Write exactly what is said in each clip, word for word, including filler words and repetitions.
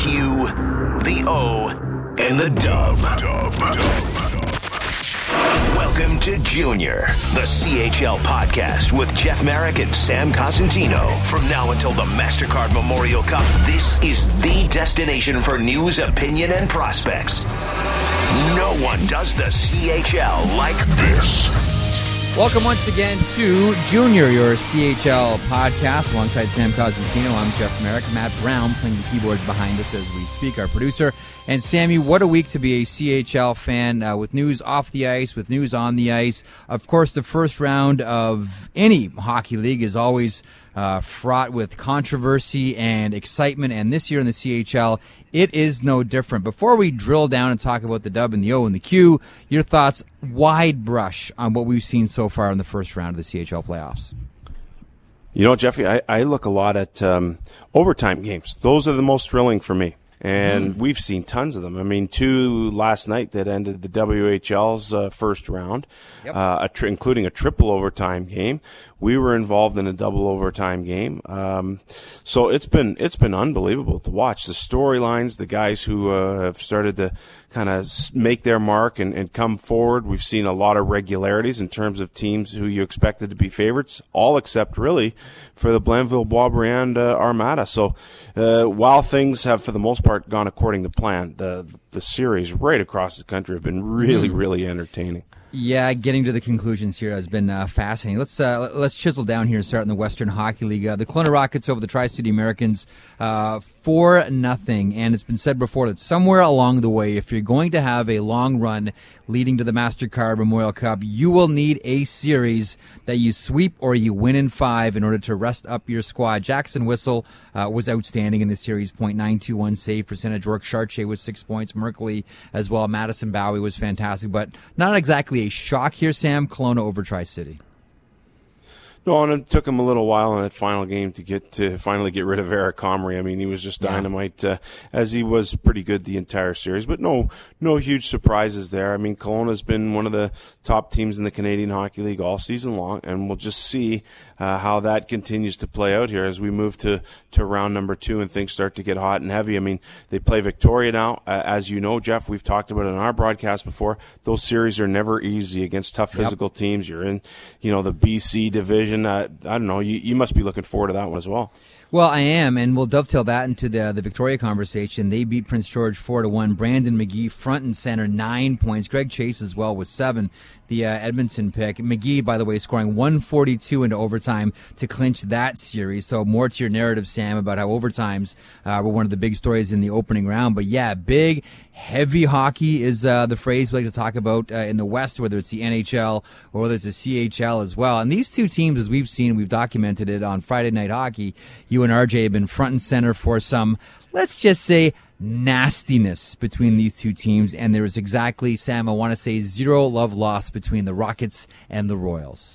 U, the O, and the Dub. Welcome to Junior, the C H L podcast with Jeff Marek and Sam Cosentino. From now until the MasterCard Memorial Cup, this is the destination for news, opinion, and prospects. No one does the C H L like this. Welcome once again to Junior, your C H L podcast. Alongside Sam Cosentino, I'm Jeff Marek. Matt Brown playing the keyboards behind us as we speak, our producer. And Sammy, what a week to be a C H L fan, uh, with news off the ice, with news on the ice. Of course, the first round of any hockey league is always uh, fraught with controversy and excitement, and this year in the C H L, it is no different. Before we drill down and talk about the Dub and the O and the Q, your thoughts, wide brush, on what we've seen so far in the first round of the C H L playoffs. You know, Jeffy, I, I look a lot at um, overtime games. Those are the most thrilling for me. And mm. we've seen tons of them. I mean, two last night that ended the W H L's uh, first round, yep. uh, a tri- including a triple overtime game. We were involved in a double overtime game. Um, so it's been it's been unbelievable to watch. The storylines, the guys who uh, have started to kind of make their mark and, and come forward. We've seen a lot of regularities in terms of teams who you expected to be favorites, all except really for the Blainville Boisbriand uh, Armada. So uh, while things have, for the most part, gone according to plan, the the series right across the country have been really, mm. really entertaining. Yeah, getting to the conclusions here has been uh, fascinating. Let's uh, let's chisel down here and start in the Western Hockey League. Uh, the Kelowna Rockets over the Tri-City Americans, uh, four nothing. And it's been said before that somewhere along the way, if you're going to have a long run leading to the MasterCard Memorial Cup, you will need a series that you sweep or you win in five in order to rest up your squad. Jackson Whistle uh, was outstanding in this series, point nine two one save percentage. Rourke Chartier with six points. Merkley as well. Madison Bowie was fantastic, but not exactly a shock here, Sam. Kelowna over Tri-City. No, and it took him a little while in that final game to get to finally get rid of Eric Comrie. I mean, he was just dynamite, uh, as he was pretty good the entire series. But no, no huge surprises there. I mean, Kelowna's been one of the top teams in the Canadian Hockey League all season long, and we'll just see uh, how that continues to play out here as we move to, to round number two and things start to get hot and heavy. I mean, they play Victoria now. Uh, as you know, Jeff, we've talked about it on our broadcast before. Those series are never easy against tough physical yep. teams. You're in, you know, the B C division. Uh, I don't know. You, you must be looking forward to that one as well. Well, I am, and we'll dovetail that into the the Victoria conversation. They beat Prince George four to one. Brandon McGee front and center, nine points. Greg Chase as well with seven. The uh, Edmonton pick. McGee, by the way, scoring one forty-two into overtime to clinch that series. So more to your narrative, Sam, about how overtimes uh, were one of the big stories in the opening round. But yeah, big, heavy hockey is uh, the phrase we like to talk about uh, in the West, whether it's the N H L or whether it's the C H L as well. And these two teams, as we've seen, we've documented it on Friday Night Hockey. You and R J have been front and center for some, let's just say, nastiness between these two teams, and there is exactly, Sam, I want to say zero love lost between the Rockets and the Royals.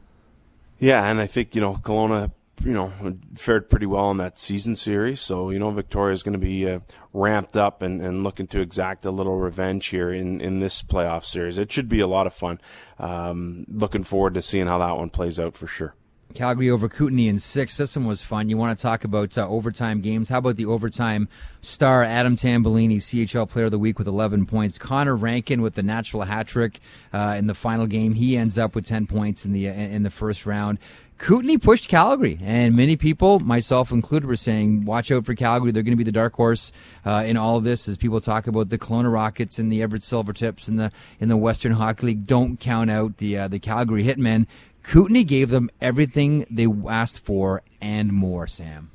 Yeah, and I think, you know, Kelowna, you know, fared pretty well in that season series, so, you know, Victoria is going to be uh, ramped up and, and looking to exact a little revenge here in, in this playoff series. It should be a lot of fun. Um, looking forward to seeing how that one plays out for sure. Calgary over Kootenay in six. This one was fun. You want to talk about uh, overtime games? How about the overtime star, Adam Tambellini, C H L Player of the Week with eleven points. Connor Rankin with the natural hat trick uh, in the final game. He ends up with ten points in the uh, in the first round. Kootenay pushed Calgary, and many people, myself included, were saying, watch out for Calgary. They're going to be the dark horse uh, in all of this as people talk about the Kelowna Rockets and the Everett Silvertips in the in the Western Hockey League. Don't count out the uh, the Calgary Hitmen. Kootenay gave them everything they asked for and more, Sam.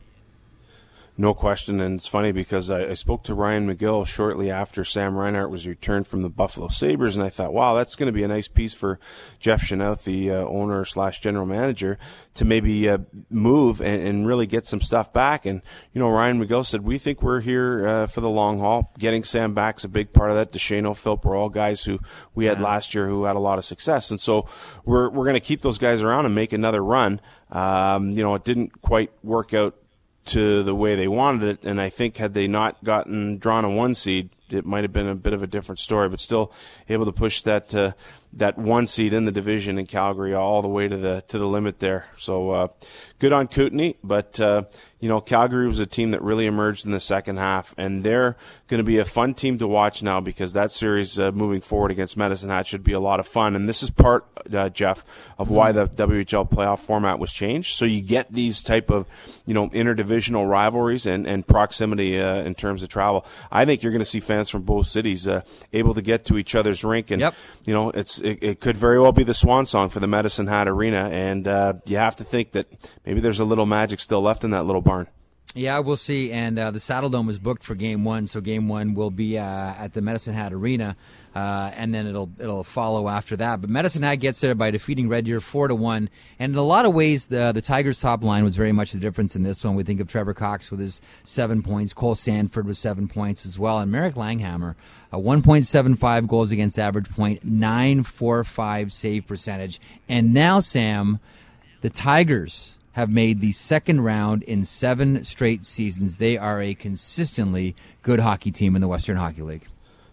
No question, and it's funny because I, I spoke to Ryan McGill shortly after Sam Reinhart was returned from the Buffalo Sabres, and I thought, wow, that's going to be a nice piece for Jeff Chenault, the uh, owner slash general manager, to maybe uh, move and, and really get some stuff back. And, you know, Ryan McGill said, we think we're here uh, for the long haul. Getting Sam back's a big part of that. DeShano, Philp are all guys who we had yeah. last year who had a lot of success. And so we're, we're going to keep those guys around and make another run. Um, you know, it didn't quite work out to the way they wanted it, and I think had they not gotten drawn a one seed, it might have been a bit of a different story, but still able to push that uh, that one seed in the division in Calgary all the way to the to the limit there. So uh, good on Kootenay, but uh, you know, Calgary was a team that really emerged in the second half, and they're going to be a fun team to watch now because that series uh, moving forward against Medicine Hat should be a lot of fun. And this is part, uh, Jeff, of why the W H L playoff format was changed. So you get these type of, you know, interdivisional rivalries and, and proximity uh, in terms of travel. I think you're going to see fans from both cities uh, able to get to each other's rink, and yep. you know, it's it, it could very well be the swan song for the Medicine Hat Arena. And uh, you have to think that maybe there's a little magic still left in that little barn. Yeah, we'll see. And uh, the Saddle Dome is booked for Game One, so Game One will be uh, at the Medicine Hat Arena, uh, and then it'll it'll follow after that. But Medicine Hat gets there by defeating Red Deer four to one. And in a lot of ways, the the Tigers' top line was very much the difference in this one. We think of Trevor Cox with his seven points, Cole Sanford with seven points as well, and Merrick Langhammer, a one point seven five goals against average, point nine four five save percentage. And now, Sam, the Tigers have made the second round in seven straight seasons. They are a consistently good hockey team in the Western Hockey League.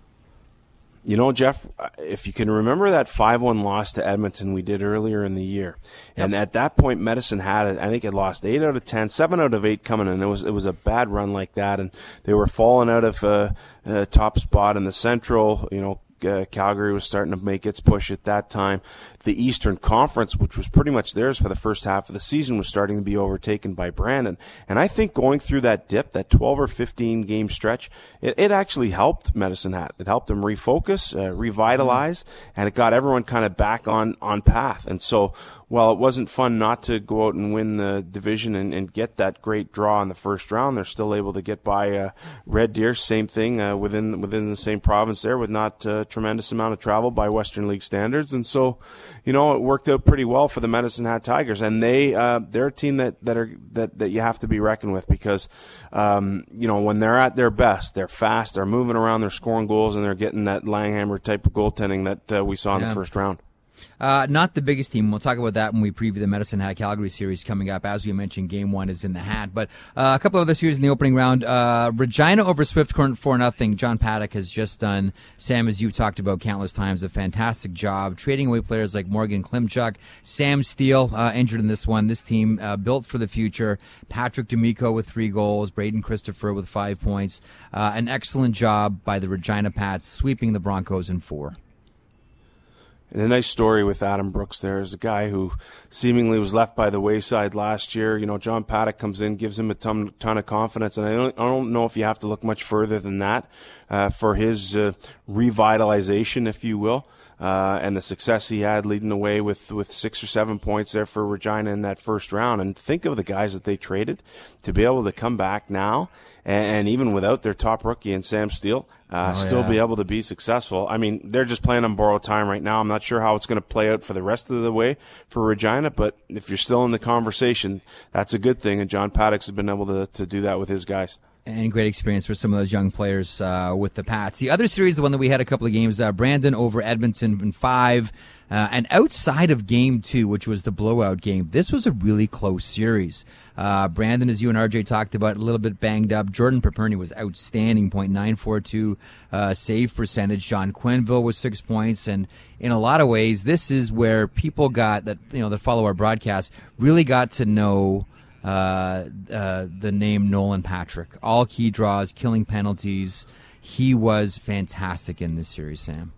You know, Jeff, if you can remember that five one loss to Edmonton we did earlier in the year, yep. and at that point Medicine had it, I think it lost eight out of ten, seven out of eight coming in. It was it was a bad run like that, and they were falling out of uh, uh, top spot in the Central, you know. Uh, Calgary was starting to make its push at that time. The Eastern Conference, which was pretty much theirs for the first half of the season, was starting to be overtaken by Brandon. And I think going through that dip, that twelve or fifteen game stretch, it, it actually helped Medicine Hat. It helped them refocus, uh, revitalize, and it got everyone kind of back on, on path. And so, while it wasn't fun not to go out and win the division and, and get that great draw in the first round, they're still able to get by uh, Red Deer. Same thing uh, within within the same province there, with not a tremendous amount of travel by Western League standards. And so, you know, it worked out pretty well for the Medicine Hat Tigers, and they uh, they're a team that that are that that you have to be reckoned with because um, you know, when they're at their best, they're fast, they're moving around, they're scoring goals, and they're getting that Langhammer type of goaltending that uh, we saw in yeah. the first round. Uh, not the biggest team. We'll talk about that when we preview the Medicine Hat Calgary series coming up. As we mentioned, Game One is in the hat, but uh, a couple of other series in the opening round. Uh, Regina over Swift Current four nothing. John Paddock has just done, Sam, as you've talked about countless times, a fantastic job trading away players like Morgan Klimchuk, Sam Steele uh, injured in this one. This team uh, built for the future. Patrick D'Amico with three goals. Braden Christopher with five points. Uh, an excellent job by the Regina Pats, sweeping the Broncos in four. And a nice story with Adam Brooks there is a guy who seemingly was left by the wayside last year. You know, John Paddock comes in, gives him a ton, ton of confidence, and I don't, I don't know if you have to look much further than that uh, for his uh, revitalization, if you will, uh, and the success he had leading the way with, with six or seven points there for Regina in that first round. And think of the guys that they traded to be able to come back now, and, and even without their top rookie in Sam Steele, Uh, oh, still yeah. be able to be successful. I mean, they're just playing on borrowed time right now. I'm not sure how it's going to play out for the rest of the way for Regina, but if you're still in the conversation, that's a good thing, and John Paddock has been able to, to do that with his guys. And great experience for some of those young players uh, with the Pats. The other series, the one that we had a couple of games, uh, Brandon over Edmonton in five. Uh, and outside of game two, which was the blowout game, this was a really close series. Uh, Brandon, as you and R J talked about, a little bit banged up. Jordan Paperny was outstanding, point nine four two uh, save percentage. John Quenneville was six points. And in a lot of ways, this is where people got that, you know, that follow our broadcast really got to know uh, uh, the name Nolan Patrick. All key draws, killing penalties. He was fantastic in this series, Sam.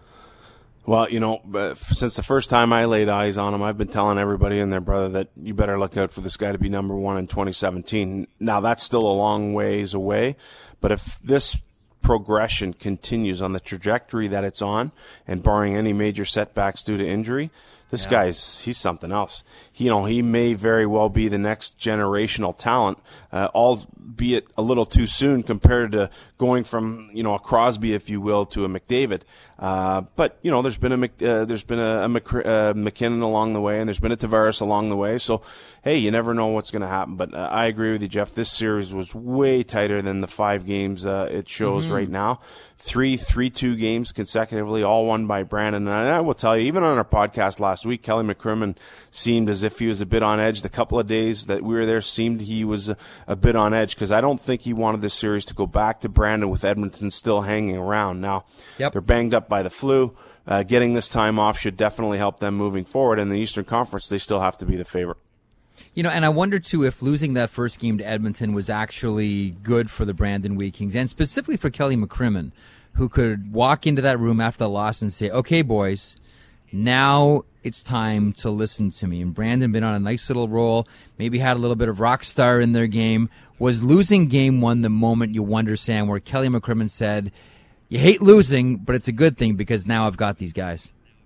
Well, you know, since the first time I laid eyes on him, I've been telling everybody and their brother that you better look out for this guy to be number one in twenty seventeen. Now, that's still a long ways away, but if this progression continues on the trajectory that it's on, and barring any major setbacks due to injury, this yeah. guy's, he's something else. He, you know, he may very well be the next generational talent, uh, albeit a little too soon compared to going from, you know, a Crosby, if you will, to a McDavid. Uh, but, you know, there's been a, Mc, uh, there's been a, a Mc, uh, McKinnon along the way, and there's been a Tavares along the way. So, hey, you never know what's going to happen. But uh, I agree with you, Jeff. This series was way tighter than the five games uh, it shows mm-hmm. right now. Three three two games consecutively, all won by Brandon. And I will tell you, even on our podcast last last week. Kelly McCrimmon seemed as if he was a bit on edge. The couple of days that we were there seemed he was a, a bit on edge because I don't think he wanted this series to go back to Brandon with Edmonton still hanging around. Now, yep. They're banged up by the flu. Uh, getting this time off should definitely help them moving forward. In the Eastern Conference, they still have to be the favorite. You know, and I wonder, too, if losing that first game to Edmonton was actually good for the Brandon Wheat Kings, and specifically for Kelly McCrimmon, who could walk into that room after the loss and say, okay, boys, now it's time to listen to me. And Brandon been on a nice little roll, maybe had a little bit of rock star in their game. Was losing game one the moment you wonder, Sam, where Kelly McCrimmon said, you hate losing, but it's a good thing because now I've got these guys?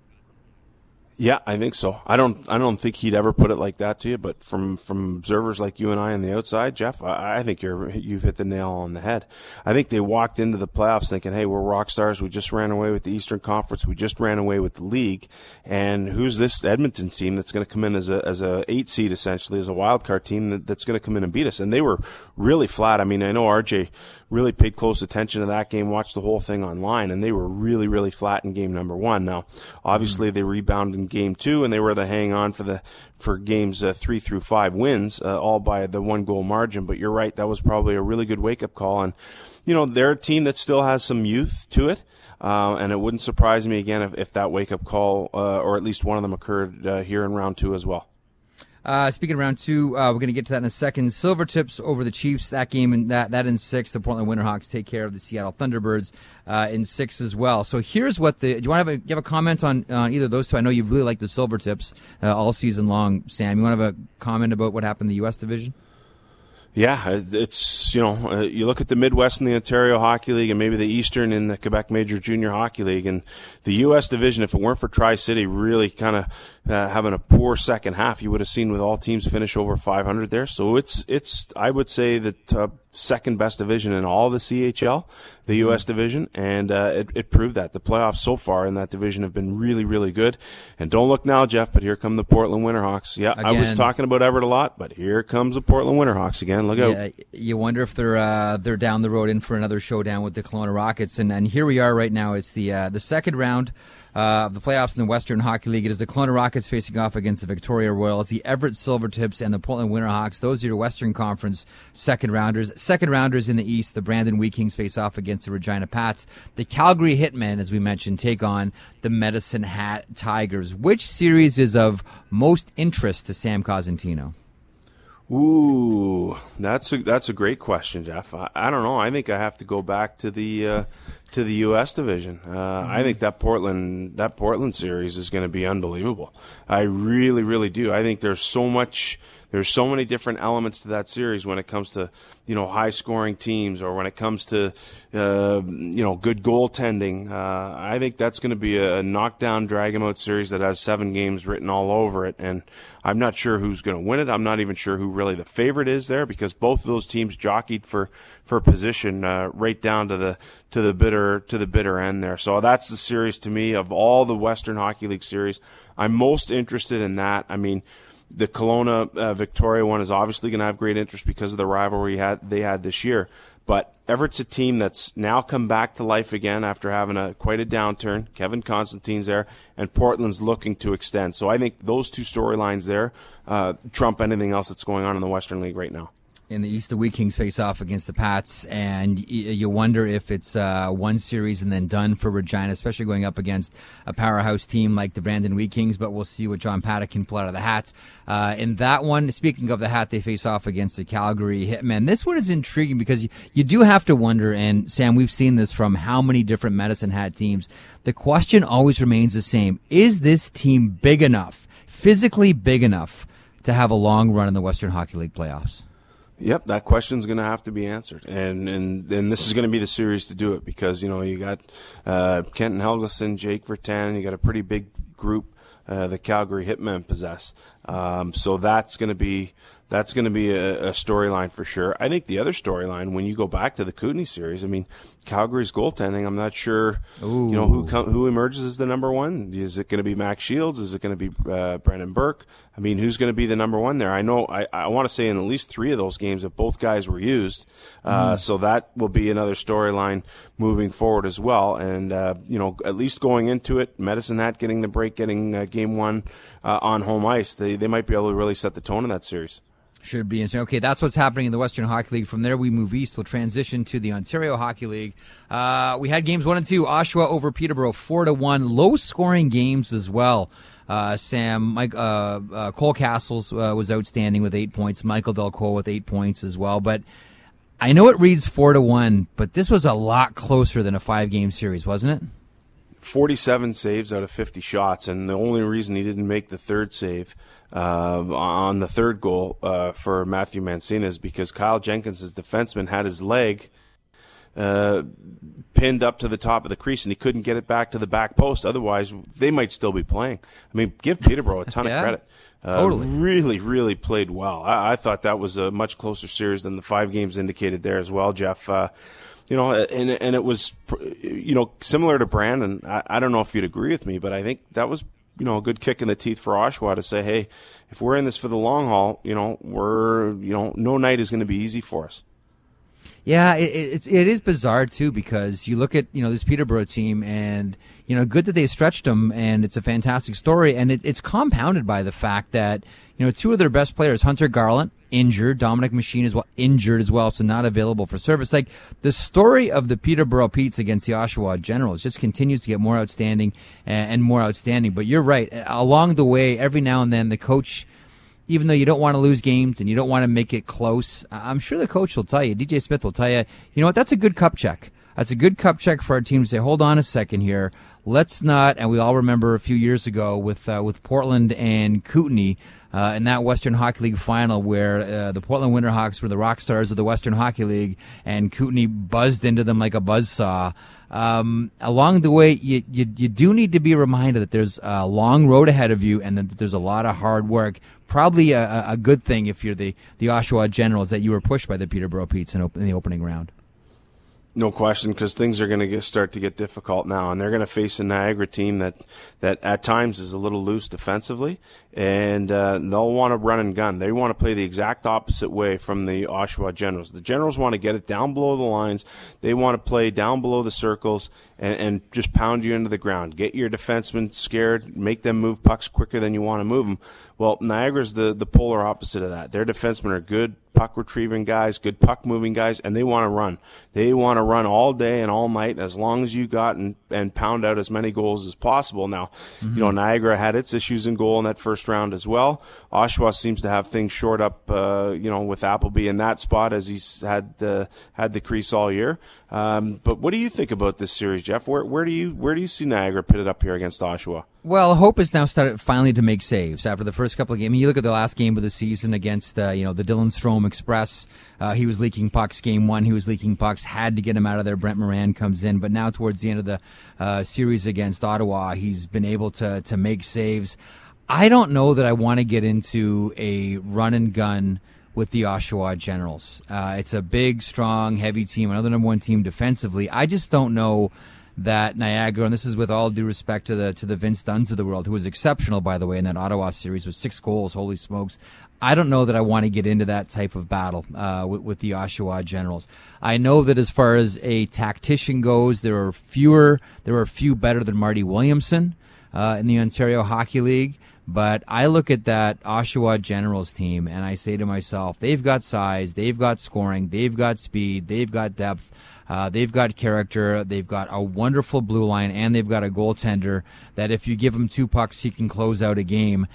Yeah, I think so. I don't. I don't think he'd ever put it like that to you. But from from observers like you and I on the outside, Jeff, I, I think you're you've hit the nail on the head. I think they walked into the playoffs thinking, "Hey, we're rock stars. We just ran away with the Eastern Conference. We just ran away with the league. And who's this Edmonton team that's going to come in as a as a eight seed essentially, as a wild card team that, that's going to come in and beat us?" And they were really flat. I mean, I know R J really paid close attention to that game, watched the whole thing online, and they were really really flat in game number one. Now, obviously, they rebounded in game two, and they were the hang on for the for games uh, three through five wins, uh, all by the one goal margin. But you're right, that was probably a really good wake up call. And you know, they're a team that still has some youth to it, uh, and it wouldn't surprise me again if, if that wake up call, uh, or at least one of them, occurred uh, here in round two as well. Uh, speaking of round two, uh, we're going to get to that in a second. Silvertips over the Chiefs. That game, in that that in six. The Portland Winterhawks take care of the Seattle Thunderbirds uh, in six as well. So here's what the. Do you want to have a, you have a comment on on either of those two? I know you really like the Silvertips uh, all season long, Sam. You want to have a comment about what happened in the U S division? Yeah, it's, you know, uh, you look at the Midwest and the Ontario Hockey League and maybe the Eastern in the Quebec Major Junior Hockey League, and the U S division, if it weren't for Tri-City really kind of uh, having a poor second half, you would have seen with all teams finish over five hundred there. So it's, it's I would say, the uh, second best division in all of the C H L, the U S mm-hmm. division, and uh, it, it proved that. The playoffs so far in that division have been really, really good. And don't look now, Jeff, but here come the Portland Winterhawks. Yeah, again. I was talking about Everett a lot, but here comes the Portland Winterhawks again. Look yeah, out. You wonder if they're uh, they're down the road in for another showdown with the Kelowna Rockets. And, and here we are right now. It's the uh, the second round Uh, of the playoffs in the Western Hockey League. It is the Kelowna Rockets facing off against the Victoria Royals, the Everett Silvertips, and the Portland Winterhawks. Those are your Western Conference second rounders. Second rounders in the East, the Brandon Wheat Kings face off against the Regina Pats. The Calgary Hitmen, as we mentioned, take on the Medicine Hat Tigers. Which series is of most interest to Sam Cosentino? Ooh, that's a that's a great question, Jeff. I, I don't know. I think I have to go back to the uh, to the U S division. Uh, mm-hmm. I think that Portland that Portland series is going to be unbelievable. I really, really do. I think there's so much. There's so many different elements to that series when it comes to, you know, high-scoring teams, or when it comes to, uh, you know, good goaltending. Uh, I think that's going to be a, a knockdown, drag-em-out series that has seven games written all over it, and I'm not sure who's going to win it. I'm not even sure who really the favorite is there, because both of those teams jockeyed for for position uh, right down to the to the bitter to the bitter end there. So that's the series to me of all the Western Hockey League series. I'm most interested in that. I mean, the Kelowna uh, Victoria one is obviously going to have great interest because of the rivalry had, they had this year. But Everett's a team that's now come back to life again after having a quite a downturn. Kevin Constantine's there, and Portland's looking to extend. So I think those two storylines there uh, trump anything else that's going on in the Western League right now. In the East, the Wheat Kings face off against the Pats, and y- you wonder if it's uh, one series and then done for Regina, especially going up against a powerhouse team like the Brandon Wheat Kings, but we'll see what John Paddock can pull out of the hat. Uh, in that one, speaking of the hat, they face off against the Calgary Hitmen. This one is intriguing because you, you do have to wonder, and Sam, we've seen this from how many different Medicine Hat teams. The question always remains the same. Is this team big enough, physically big enough, to have a long run in the Western Hockey League playoffs? Yep, that question's going to have to be answered, and and and this is going to be the series to do it, because you know you got uh, Kenton Helgeson, Jake Virtanen, you got a pretty big group uh, the Calgary Hitmen possess. Um, so that's going to be that's going to be a, a storyline for sure. I think the other storyline, when you go back to the Kootenay series, I mean, Calgary's goaltending. I'm not sure, Ooh. you know, who com- who emerges as the number one. Is it going to be Max Shields? Is it going to be uh, Brendan Burke? I mean, who's going to be the number one there? I know. I, I want to say in at least three of those games that both guys were used. Uh, mm. So that will be another storyline moving forward as well. And uh, you know, at least going into it, Medicine Hat getting the break, getting uh, game one uh, on home ice, they they might be able to really set the tone in that series. Should be interesting. Okay, that's what's happening in the Western Hockey League. From there, we move east. We'll transition to the Ontario Hockey League. Uh, we had games one and two. Oshawa over Peterborough, four to one. Low-scoring games as well. Uh, Sam, Mike, uh, uh, Cole Castles uh, was outstanding with eight points. Michael Delcourt with eight points as well. But I know it reads four to one, but this was a lot closer than a five-game series, wasn't it? forty-seven saves out of fifty shots, and the only reason he didn't make the third save uh, on the third goal uh, for Matthew Mancina is because Kyle Jenkins, his defenseman, had his leg uh, pinned up to the top of the crease, and he couldn't get it back to the back post. Otherwise, they might still be playing. I mean, give Peterborough a ton yeah, of credit. Uh, totally. Really, really played well. I, I thought that was a much closer series than the five games indicated there as well, Jeff. Uh, You know, and and it was, you know, similar to Brandon. I, I don't know if you'd agree with me, but I think that was, you know, a good kick in the teeth for Oshawa to say, hey, if we're in this for the long haul, you know, we're, you know, no night is going to be easy for us. Yeah, it, it's it is bizarre too, because you look at, you know, this Peterborough team, and you know, good that they stretched them, and it's a fantastic story, and it, it's compounded by the fact that, you know, two of their best players, Hunter Garland, injured, Dominic Machine as well, injured as well, so not available for service. Like, the story of the Peterborough Petes against the Oshawa Generals just continues to get more outstanding and, and more outstanding. But you're right, along the way, every now and then, the coach, even though you don't want to lose games and you don't want to make it close, I'm sure the coach will tell you, D J Smith will tell you, you know what, that's a good cup check. That's a good cup check for our team to say, hold on a second here. Let's not, and we all remember a few years ago with uh, with Portland and Kootenay uh, in that Western Hockey League final where uh, the Portland Winterhawks were the rock stars of the Western Hockey League, and Kootenay buzzed into them like a buzzsaw. Um, along the way, you, you you do need to be reminded that there's a long road ahead of you, and that there's a lot of hard work. Probably a, a good thing if you're the, the Oshawa Generals that you were pushed by the Peterborough Petes in, op- in the opening round. No question, because things are going to start to get difficult now, and they're going to face a Niagara team that, that at times is a little loose defensively, and uh, they'll want to run and gun. They want to play the exact opposite way from the Oshawa Generals. The Generals want to get it down below the lines. They want to play down below the circles and, and just pound you into the ground. Get your defensemen scared, make them move pucks quicker than you want to move them. Well, Niagara's the, the polar opposite of that. Their defensemen are good puck retrieving guys, good puck moving guys, and they want to run. They want to run all day and all night, as long as you got and, and pound out as many goals as possible. Now, mm-hmm. you know, Niagara had its issues in goal in that first round as well. Oshawa seems to have things shored up, uh, you know, with Appleby in that spot, as he's had uh, had the crease all year. Um, but what do you think about this series, Jeff? Where where do you where do you see Niagara pitted up here against Oshawa? Well, Hope has now started finally to make saves after the first couple of games. I mean, you look at the last game of the season against, uh, you know, the Dylan Strome Express. Uh, he was leaking pucks. Game one, he was leaking pucks. Had to get him out of there. Brent Moran comes in, but now towards the end of the uh, series against Ottawa, he's been able to to make saves. I don't know that I want to get into a run and gun with the Oshawa Generals. Uh, it's a big, strong, heavy team, another number one team defensively. I just don't know that Niagara, and this is with all due respect to the to the Vince Dunns of the world, who was exceptional, by the way, in that Ottawa series with six goals. Holy smokes. I don't know that I want to get into that type of battle uh, with, with the Oshawa Generals. I know that as far as a tactician goes, there are fewer, there are a few better than Marty Williamson uh, in the Ontario Hockey League. But I look at that Oshawa Generals team and I say to myself, they've got size, they've got scoring, they've got speed, they've got depth, uh, they've got character, they've got a wonderful blue line, and they've got a goaltender that if you give him two pucks, he can close out a game.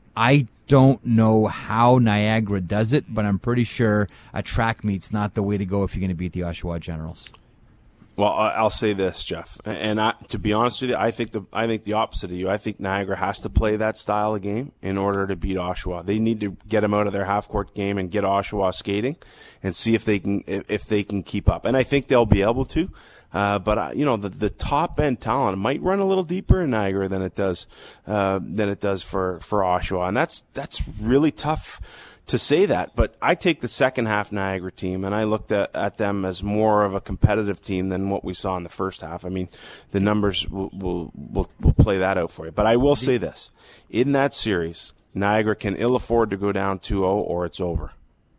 I don't know how Niagara does it, but I'm pretty sure a track meet's not the way to go if you're going to beat the Oshawa Generals. Well, I'll say this, Jeff, and I, to be honest with you, I think the I think the opposite of you. I think Niagara has to play that style of game in order to beat Oshawa. They need to get them out of their half-court game and get Oshawa skating, and see if they can if they can keep up. And I think they'll be able to. Uh, but uh, you know, the the top end talent might run a little deeper in Niagara than it does uh, than it does for for Oshawa, and that's that's really tough to say that. But I take the second half Niagara team, and I looked at, at them as more of a competitive team than what we saw in the first half. I mean, the numbers will, will, will, will play that out for you. But I will say this. In that series, Niagara can ill afford to go down two oh or it's over.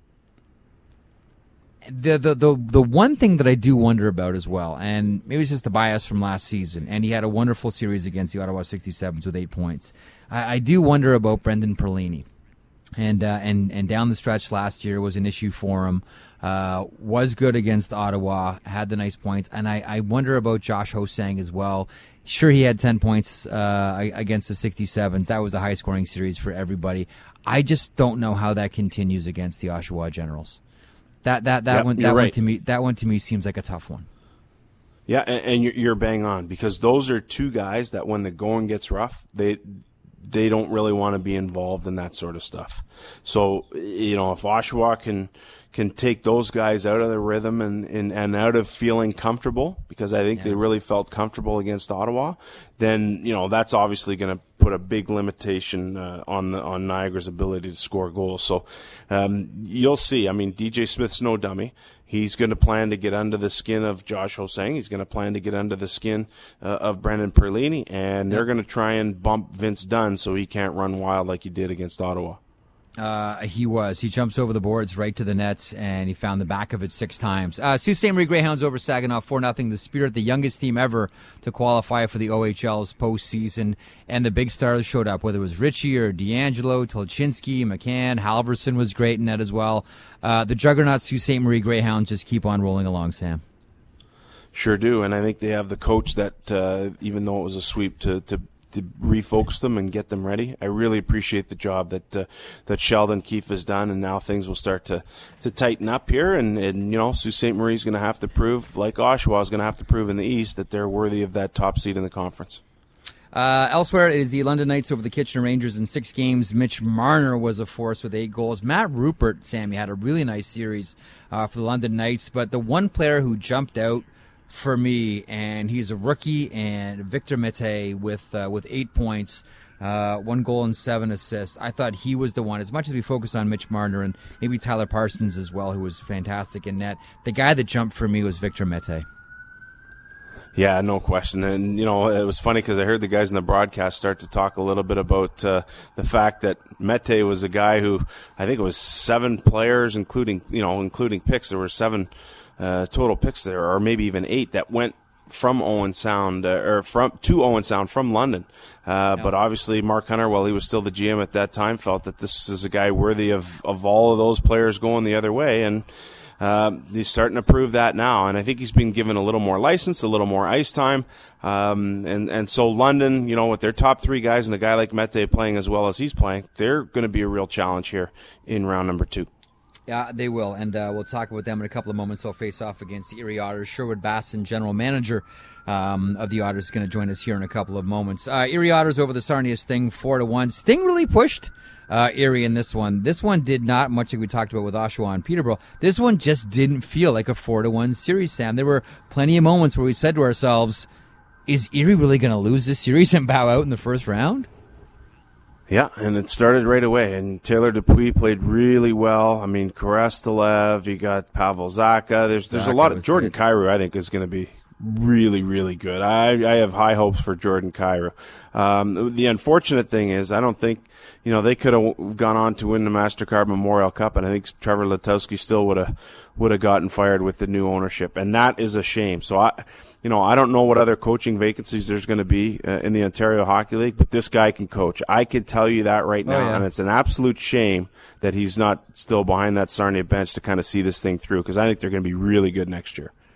The, the the the one thing that I do wonder about as well, and maybe it's just the bias from last season, and he had a wonderful series against the Ottawa sixty-sevens with eight points. I, I do wonder about Brendan Perlini. And uh, and and down the stretch last year was an issue for him. Uh, was good against Ottawa, had the nice points, and I, I wonder about Josh Ho-Sang as well. Sure, he had ten points uh, against the sixty-sevens. That was a high-scoring series for everybody. I just don't know how that continues against the Oshawa Generals. That that that yep, one that right. one to me that one to me seems like a tough one. Yeah, and, and you're, you're bang on, because those are two guys that when the going gets rough, they. they don't really want to be involved in that sort of stuff. So, you know, if Oshawa can can take those guys out of the rhythm and, and, and out of feeling comfortable, because I think yeah. they really felt comfortable against Ottawa, then, you know, that's obviously going to put a big limitation uh, on the, on Niagara's ability to score goals. So um, you'll see. I mean, D J Smith's no dummy. He's going to plan to get under the skin of Josh Ho-Sang. He's going to plan to get under the skin uh, of Brendan Perlini, and they're going to try and bump Vince Dunn so he can't run wild like he did against Ottawa. Uh, he was. He jumps over the boards right to the nets, and he found the back of it six times. Uh, Sault Ste. Marie Greyhounds over Saginaw four nothing. The Spirit, the youngest team ever to qualify for the O H L's postseason, and the big stars showed up, whether it was Ritchie or D'Angelo, Tolchinsky, McCann, Halverson was great in that as well. Uh, the juggernaut Sault Ste. Marie Greyhounds just keep on rolling along, Sam. Sure do, and I think they have the coach that, uh, even though it was a sweep, to, to to refocus them and get them ready. I really appreciate the job that uh, that Sheldon Keefe has done, and now things will start to, to tighten up here. And, and you know, Sault Ste. Marie is going to have to prove, like Oshawa is going to have to prove in the East, that they're worthy of that top seed in the conference. Uh, elsewhere, it is the London Knights over the Kitchener Rangers in six games. Mitch Marner was a force with eight goals. Matt Rupert, Sammy, had a really nice series uh, for the London Knights, but the one player who jumped out for me, and he's a rookie, and Victor Mete with uh, with eight points, uh, one goal and seven assists. I thought he was the one. As much as we focus on Mitch Marner and maybe Tyler Parsons as well, who was fantastic in net, the guy that jumped for me was Victor Mete. Yeah, no question. And, you know, it was funny because I heard the guys in the broadcast start to talk a little bit about uh, the fact that Mete was a guy who, I think it was seven players, including, you know, including picks. There were seven Uh, total picks there, or maybe even eight, that went from Owen Sound uh, or from to Owen Sound from London. Uh, yeah. But obviously, Mark Hunter, while he was still the G M at that time, felt that this is a guy worthy of, of all of those players going the other way, and uh, he's starting to prove that now. And I think he's been given a little more license, a little more ice time, um, and and so London, you know, with their top three guys and a guy like Mete playing as well as he's playing, they're going to be a real challenge here in round number two. Yeah, they will, and uh, we'll talk about them in a couple of moments. They'll face off against the Erie Otters. Sherwood Basson, general manager um, of the Otters, is going to join us here in a couple of moments. Uh, Erie Otters over the Sarnia Sting, four to one. Sting really pushed uh, Erie in this one. This one did not, much like we talked about with Oshawa and Peterborough, this one just didn't feel like a four to one series, Sam. There were plenty of moments where we said to ourselves, is Erie really going to lose this series and bow out in the first round? Yeah, and it started right away, and Taylor Dupuis played really well. I mean, Korostelev, you got Pavel Zacha. There's there's a lot of Jordan Kyrou, I think, is going to be really, really good. I I have high hopes for Jordan Kyrou. Um, the unfortunate thing is, I don't think, you know, they could have gone on to win the MasterCard Memorial Cup, and I think Trevor Letowski still would have would have gotten fired with the new ownership, and that is a shame. So I, you know, I don't know what other coaching vacancies there's going to be uh, in the Ontario Hockey League, but this guy can coach. I can tell you that right now, oh, yeah. And it's an absolute shame that he's not still behind that Sarnia bench to kind of see this thing through, because I think they're going to be really good next year.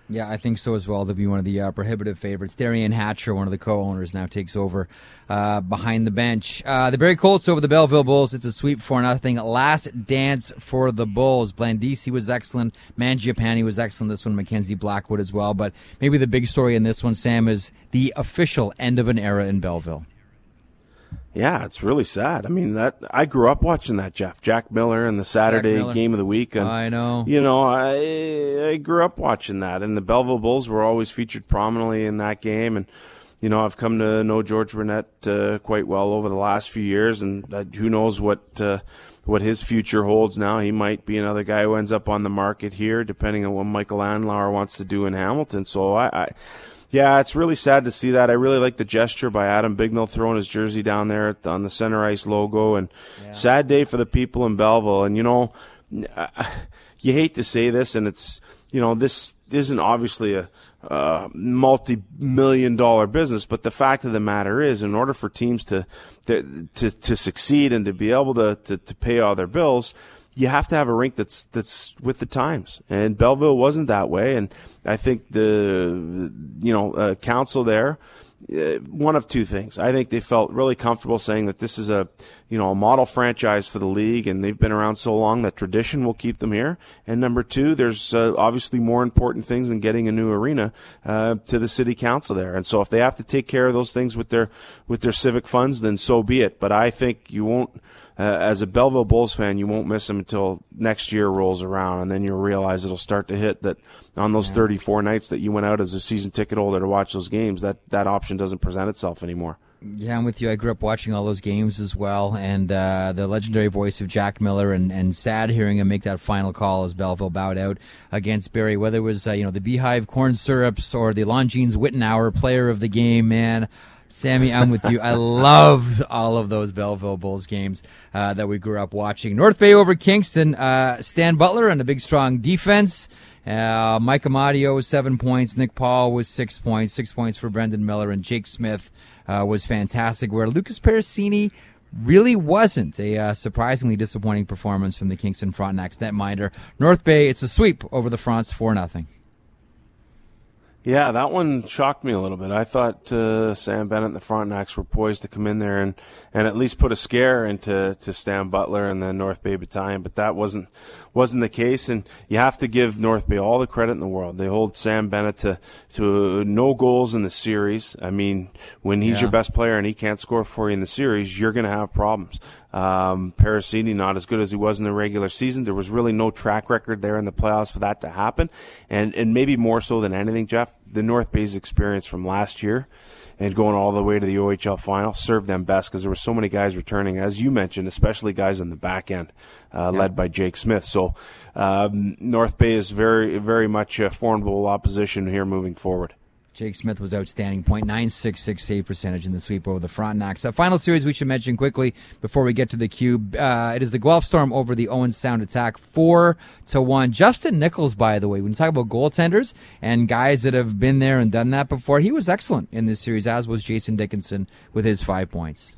Yeah, I think so as well. They'll be one of the uh, prohibitive favorites. Darian Hatcher, one of the co-owners, now takes over uh, behind the bench. Uh, the Barrie Colts over the Belleville Bulls. It's a sweep for nothing. Last dance for the Bulls. Blandisi was excellent. Mangiapane was excellent. This one, Mackenzie Blackwood as well. But maybe the big story in this one, Sam, is the official end of an era in Belleville. Yeah, it's really sad. I mean, that I grew up watching that, Jeff. Jack Miller and the Saturday game of the week. And, I know. You know, I I grew up watching that, and the Belleville Bulls were always featured prominently in that game. And, you know, I've come to know George Burnett uh, quite well over the last few years, and uh, who knows what uh, what his future holds now. He might be another guy who ends up on the market here, depending on what Michael Andlauer wants to do in Hamilton. So I... I Yeah, it's really sad to see that. I really like the gesture by Adam Bignell throwing his jersey down there at the, on the center ice logo. And yeah. Sad day for the people in Belleville. And, you know, you hate to say this, and it's, you know, this isn't obviously a uh, multi-million dollar business, but the fact of the matter is, in order for teams to to to, to succeed and to be able to, to, to pay all their bills, you have to have a rink that's that's with the times, and Belleville wasn't that way. And I think the you know uh, council there, uh, one of two things. I think they felt really comfortable saying that this is a you know a model franchise for the league, and they've been around so long that tradition will keep them here. And number two, there's uh, obviously more important things than getting a new arena uh, to the city council there. And so if they have to take care of those things with their with their civic funds, then so be it. But I think you won't. Uh, as a Belleville Bulls fan, you won't miss them until next year rolls around, and then you'll realize it'll start to hit that on those yeah. thirty-four nights that you went out as a season ticket holder to watch those games, that, that option doesn't present itself anymore. Yeah, I'm with you. I grew up watching all those games as well, and uh, the legendary voice of Jack Miller, and, and sad hearing him make that final call as Belleville bowed out against Barrie. Whether it was uh, you know the Beehive corn syrups or the Longines Wittenauer player of the game, man. Sammy, I'm with you. I loved all of those Belleville Bulls games uh, that we grew up watching. North Bay over Kingston. Uh, Stan Butler and a big, strong defense. Uh, Mike Amadio was seven points. Nick Paul was six points. Six points for Brendan Miller. And Jake Smith uh, was fantastic, where Lucas Parasini really wasn't. A uh, surprisingly disappointing performance from the Kingston Frontenacs netminder. North Bay, it's a sweep over the Fronts, four nothing. Yeah, that one shocked me a little bit. I thought uh, Sam Bennett and the Frontenacs were poised to come in there and, and at least put a scare into to Stan Butler and the North Bay Battalion, but that wasn't wasn't the case. And you have to give North Bay all the credit in the world. They hold Sam Bennett to to no goals in the series. I mean, when he's yeah. your best player and he can't score for you in the series, you're going to have problems. Um, Parasini not as good as he was in the regular season. There was really no track record there in the playoffs for that to happen. And, and maybe more so than anything, Jeff, the North Bay's experience from last year and going all the way to the O H L final served them best because there were so many guys returning, as you mentioned, especially guys on the back end, uh, yeah. led by Jake Smith. So, um, North Bay is very, very much a formidable opposition here moving forward. Jake Smith was outstanding, point nine six six save percentage in the sweep over the Frontenacs. A final series we should mention quickly before we get to the cube. Uh, it is the Guelph Storm over the Owen Sound Attack, four to one. Justin Nichols, by the way, when you talk about goaltenders and guys that have been there and done that before, he was excellent in this series, as was Jason Dickinson with his five points.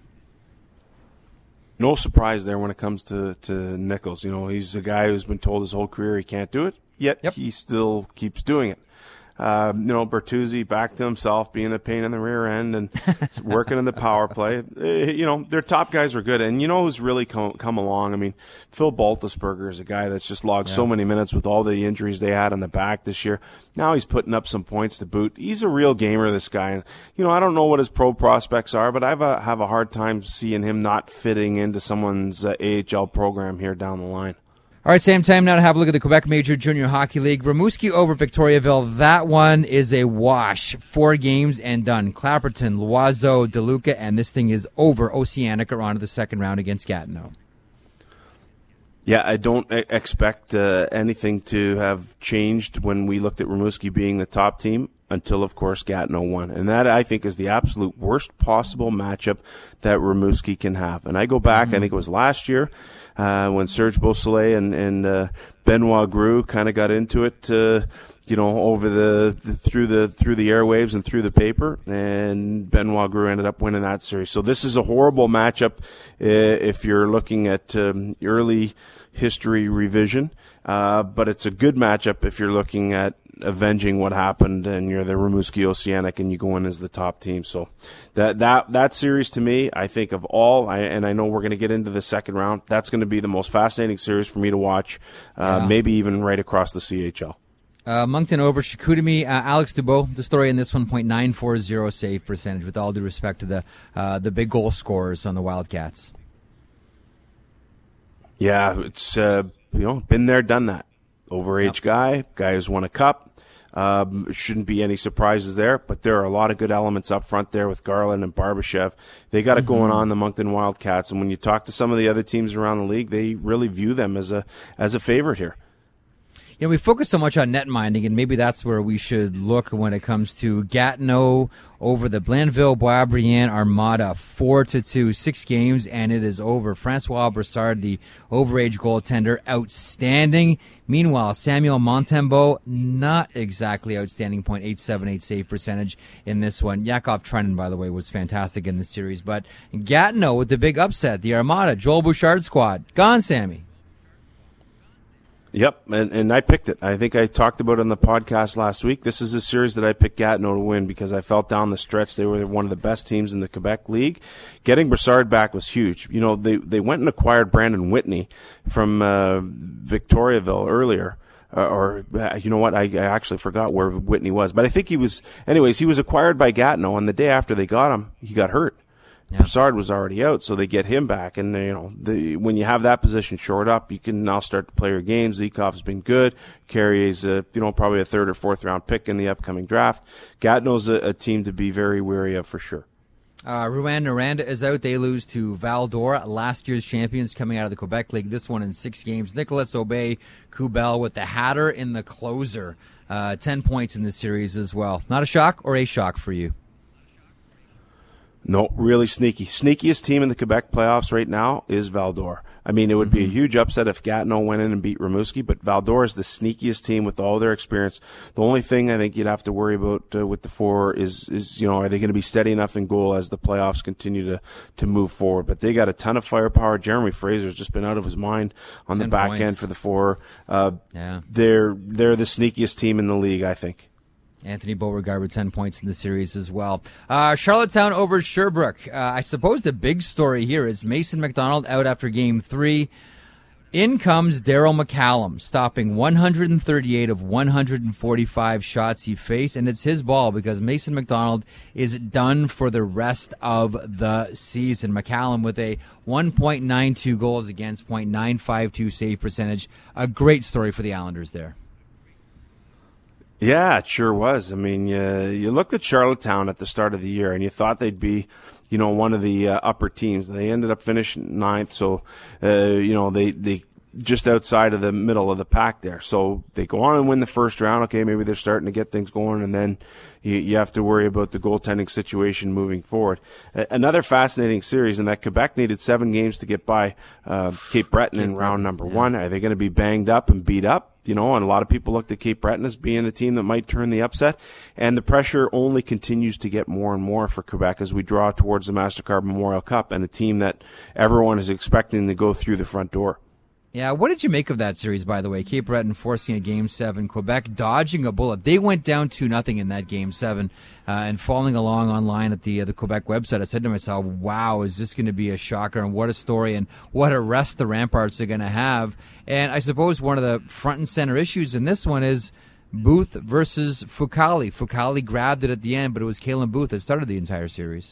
No surprise there when it comes to, to Nichols. You know, he's a guy who's been told his whole career he can't do it, yet yep. he still keeps doing it. Uh, you know, Bertuzzi back to himself, being a pain in the rear end and working in the power play. Uh, you know, their top guys were good. And you know who's really come, come along? I mean, Phil Baltusberger is a guy that's just logged yeah. so many minutes with all the injuries they had in the back this year. Now he's putting up some points to boot. He's a real gamer, this guy. And, you know, I don't know what his pro prospects are, but I have a, have a hard time seeing him not fitting into someone's uh, A H L program here down the line. All right, same time now to have a look at the Quebec Major Junior Hockey League. Rimouski over Victoriaville. That one is a wash. Four games and done. Clapperton, Loiseau, DeLuca, and this thing is over. Oceanic are on to the second round against Gatineau. Yeah, I don't expect uh, anything to have changed when we looked at Rimouski being the top team until, of course, Gatineau won. And that, I think, is the absolute worst possible matchup that Rimouski can have. And I go back, mm-hmm. I think it was last year, uh, when Serge Beausoleil and, and uh, Benoit Groux kind of got into it, uh, you know, over the, the through the through the airwaves and through the paper, and Benoit Groux ended up winning that series. So this is a horrible matchup uh, if you're looking at um, early history revision, uh, but it's a good matchup if you're looking at avenging what happened, and you're the Rimouski Oceanic, and you go in as the top team. So that that that series to me, I think of all, I, and I know we're going to get into the second round, that's going to be the most fascinating series for me to watch, uh, yeah. maybe even right across the C H L. Uh, Moncton over Chicoutimi. Uh, Alex Dubois, the story in this one, point nine four zero save percentage, with all due respect to the uh, the big goal scorers on the Wildcats. Yeah, it's uh, you know been there, done that. Overage yep. guy, guy who's won a cup. Um, shouldn't be any surprises there, but there are a lot of good elements up front there with Garland and Barbashev. They got it mm-hmm. going on, the Moncton Wildcats, and when you talk to some of the other teams around the league, they really view them as a as a favorite here. You know, we focus so much on net minding, and maybe that's where we should look when it comes to Gatineau over the Blainville Boisbriand Armada, four to two, six games, and it is over. Francois Brassard, the overage goaltender, outstanding. Meanwhile, Samuel Montembeault, not exactly outstanding, point eight seven eight save percentage in this one. Yakov Trenin, by the way, was fantastic in the series, but Gatineau with the big upset, the Armada, Joel Bouchard squad. Gone, Sammy. Yep, and, and I picked it. I think I talked about it on the podcast last week. This is a series that I picked Gatineau to win because I felt down the stretch they were one of the best teams in the Quebec League. Getting Brassard back was huge. You know, they, they went and acquired Brandon Whitney from uh, Victoriaville earlier. Uh, or, uh, you know what, I, I actually forgot where Whitney was. But I think he was, anyways, he was acquired by Gatineau, and the day after they got him, he got hurt. Yeah. Brassard was already out, so they get him back. And, you know, the, when you have that position shored up, you can now start to play your games. Zekov's been good. Carrier's, a, you know, probably a third or fourth round pick in the upcoming draft. Gatineau's a, a team to be very wary of for sure. Uh, Rouen Noranda is out. They lose to Val d'Or, last year's champions coming out of the Quebec League. This one in six games. Nicolas Aubé-Kubel with the Hatter in the closer. Uh, ten points in the series as well. Not a shock or a shock for you? No, really sneaky. Sneakiest team in the Quebec playoffs right now is Val d'Or. I mean, it would be a huge upset if Gatineau went in and beat Rimouski, but Val d'Or is the sneakiest team with all their experience. The only thing I think you'd have to worry about uh, with the four is, is, you know, are they going to be steady enough in goal as the playoffs continue to, to move forward? But they got a ton of firepower. Jeremy Fraser's just been out of his mind on the back points. end for the four. Uh, yeah. They're, they're the sneakiest team in the league, I think. Anthony Beauregard with ten points in the series as well. Uh, Charlottetown over Sherbrooke. Uh, I suppose the big story here is Mason McDonald out after game three. In comes Daryl McCallum, stopping one hundred thirty-eight of one hundred forty-five shots he faced, and it's his ball because Mason McDonald is done for the rest of the season. McCallum with a one point nine two goals against, point nine five two save percentage. A great story for the Islanders there. Yeah, it sure was. I mean, you, you looked at Charlottetown at the start of the year, and you thought they'd be, you know, one of the uh, upper teams. They ended up finishing ninth, so, uh, you know, they, they just outside of the middle of the pack there. So they go on and win the first round. Okay, maybe they're starting to get things going, and then you, you have to worry about the goaltending situation moving forward. A- another fascinating series in that Quebec needed seven games to get by uh, Cape Breton in round number yeah. one. Are they going to be banged up and beat up? You know, and a lot of people looked at Cape Breton as being a team that might turn the upset. And the pressure only continues to get more and more for Quebec as we draw towards the MasterCard Memorial Cup and a team that everyone is expecting to go through the front door. Yeah, what did you make of that series, by the way? Cape Breton forcing a game seven, Quebec dodging a bullet. They went down two nothing in that game seven, uh, and following along online at the uh, the Quebec website, I said to myself, wow, is this going to be a shocker? And what a story, and what a rest the Ramparts are going to have. And I suppose one of the front and center issues in this one is Booth versus Fucali. Fucali grabbed it at the end, but it was Kalen Booth that started the entire series.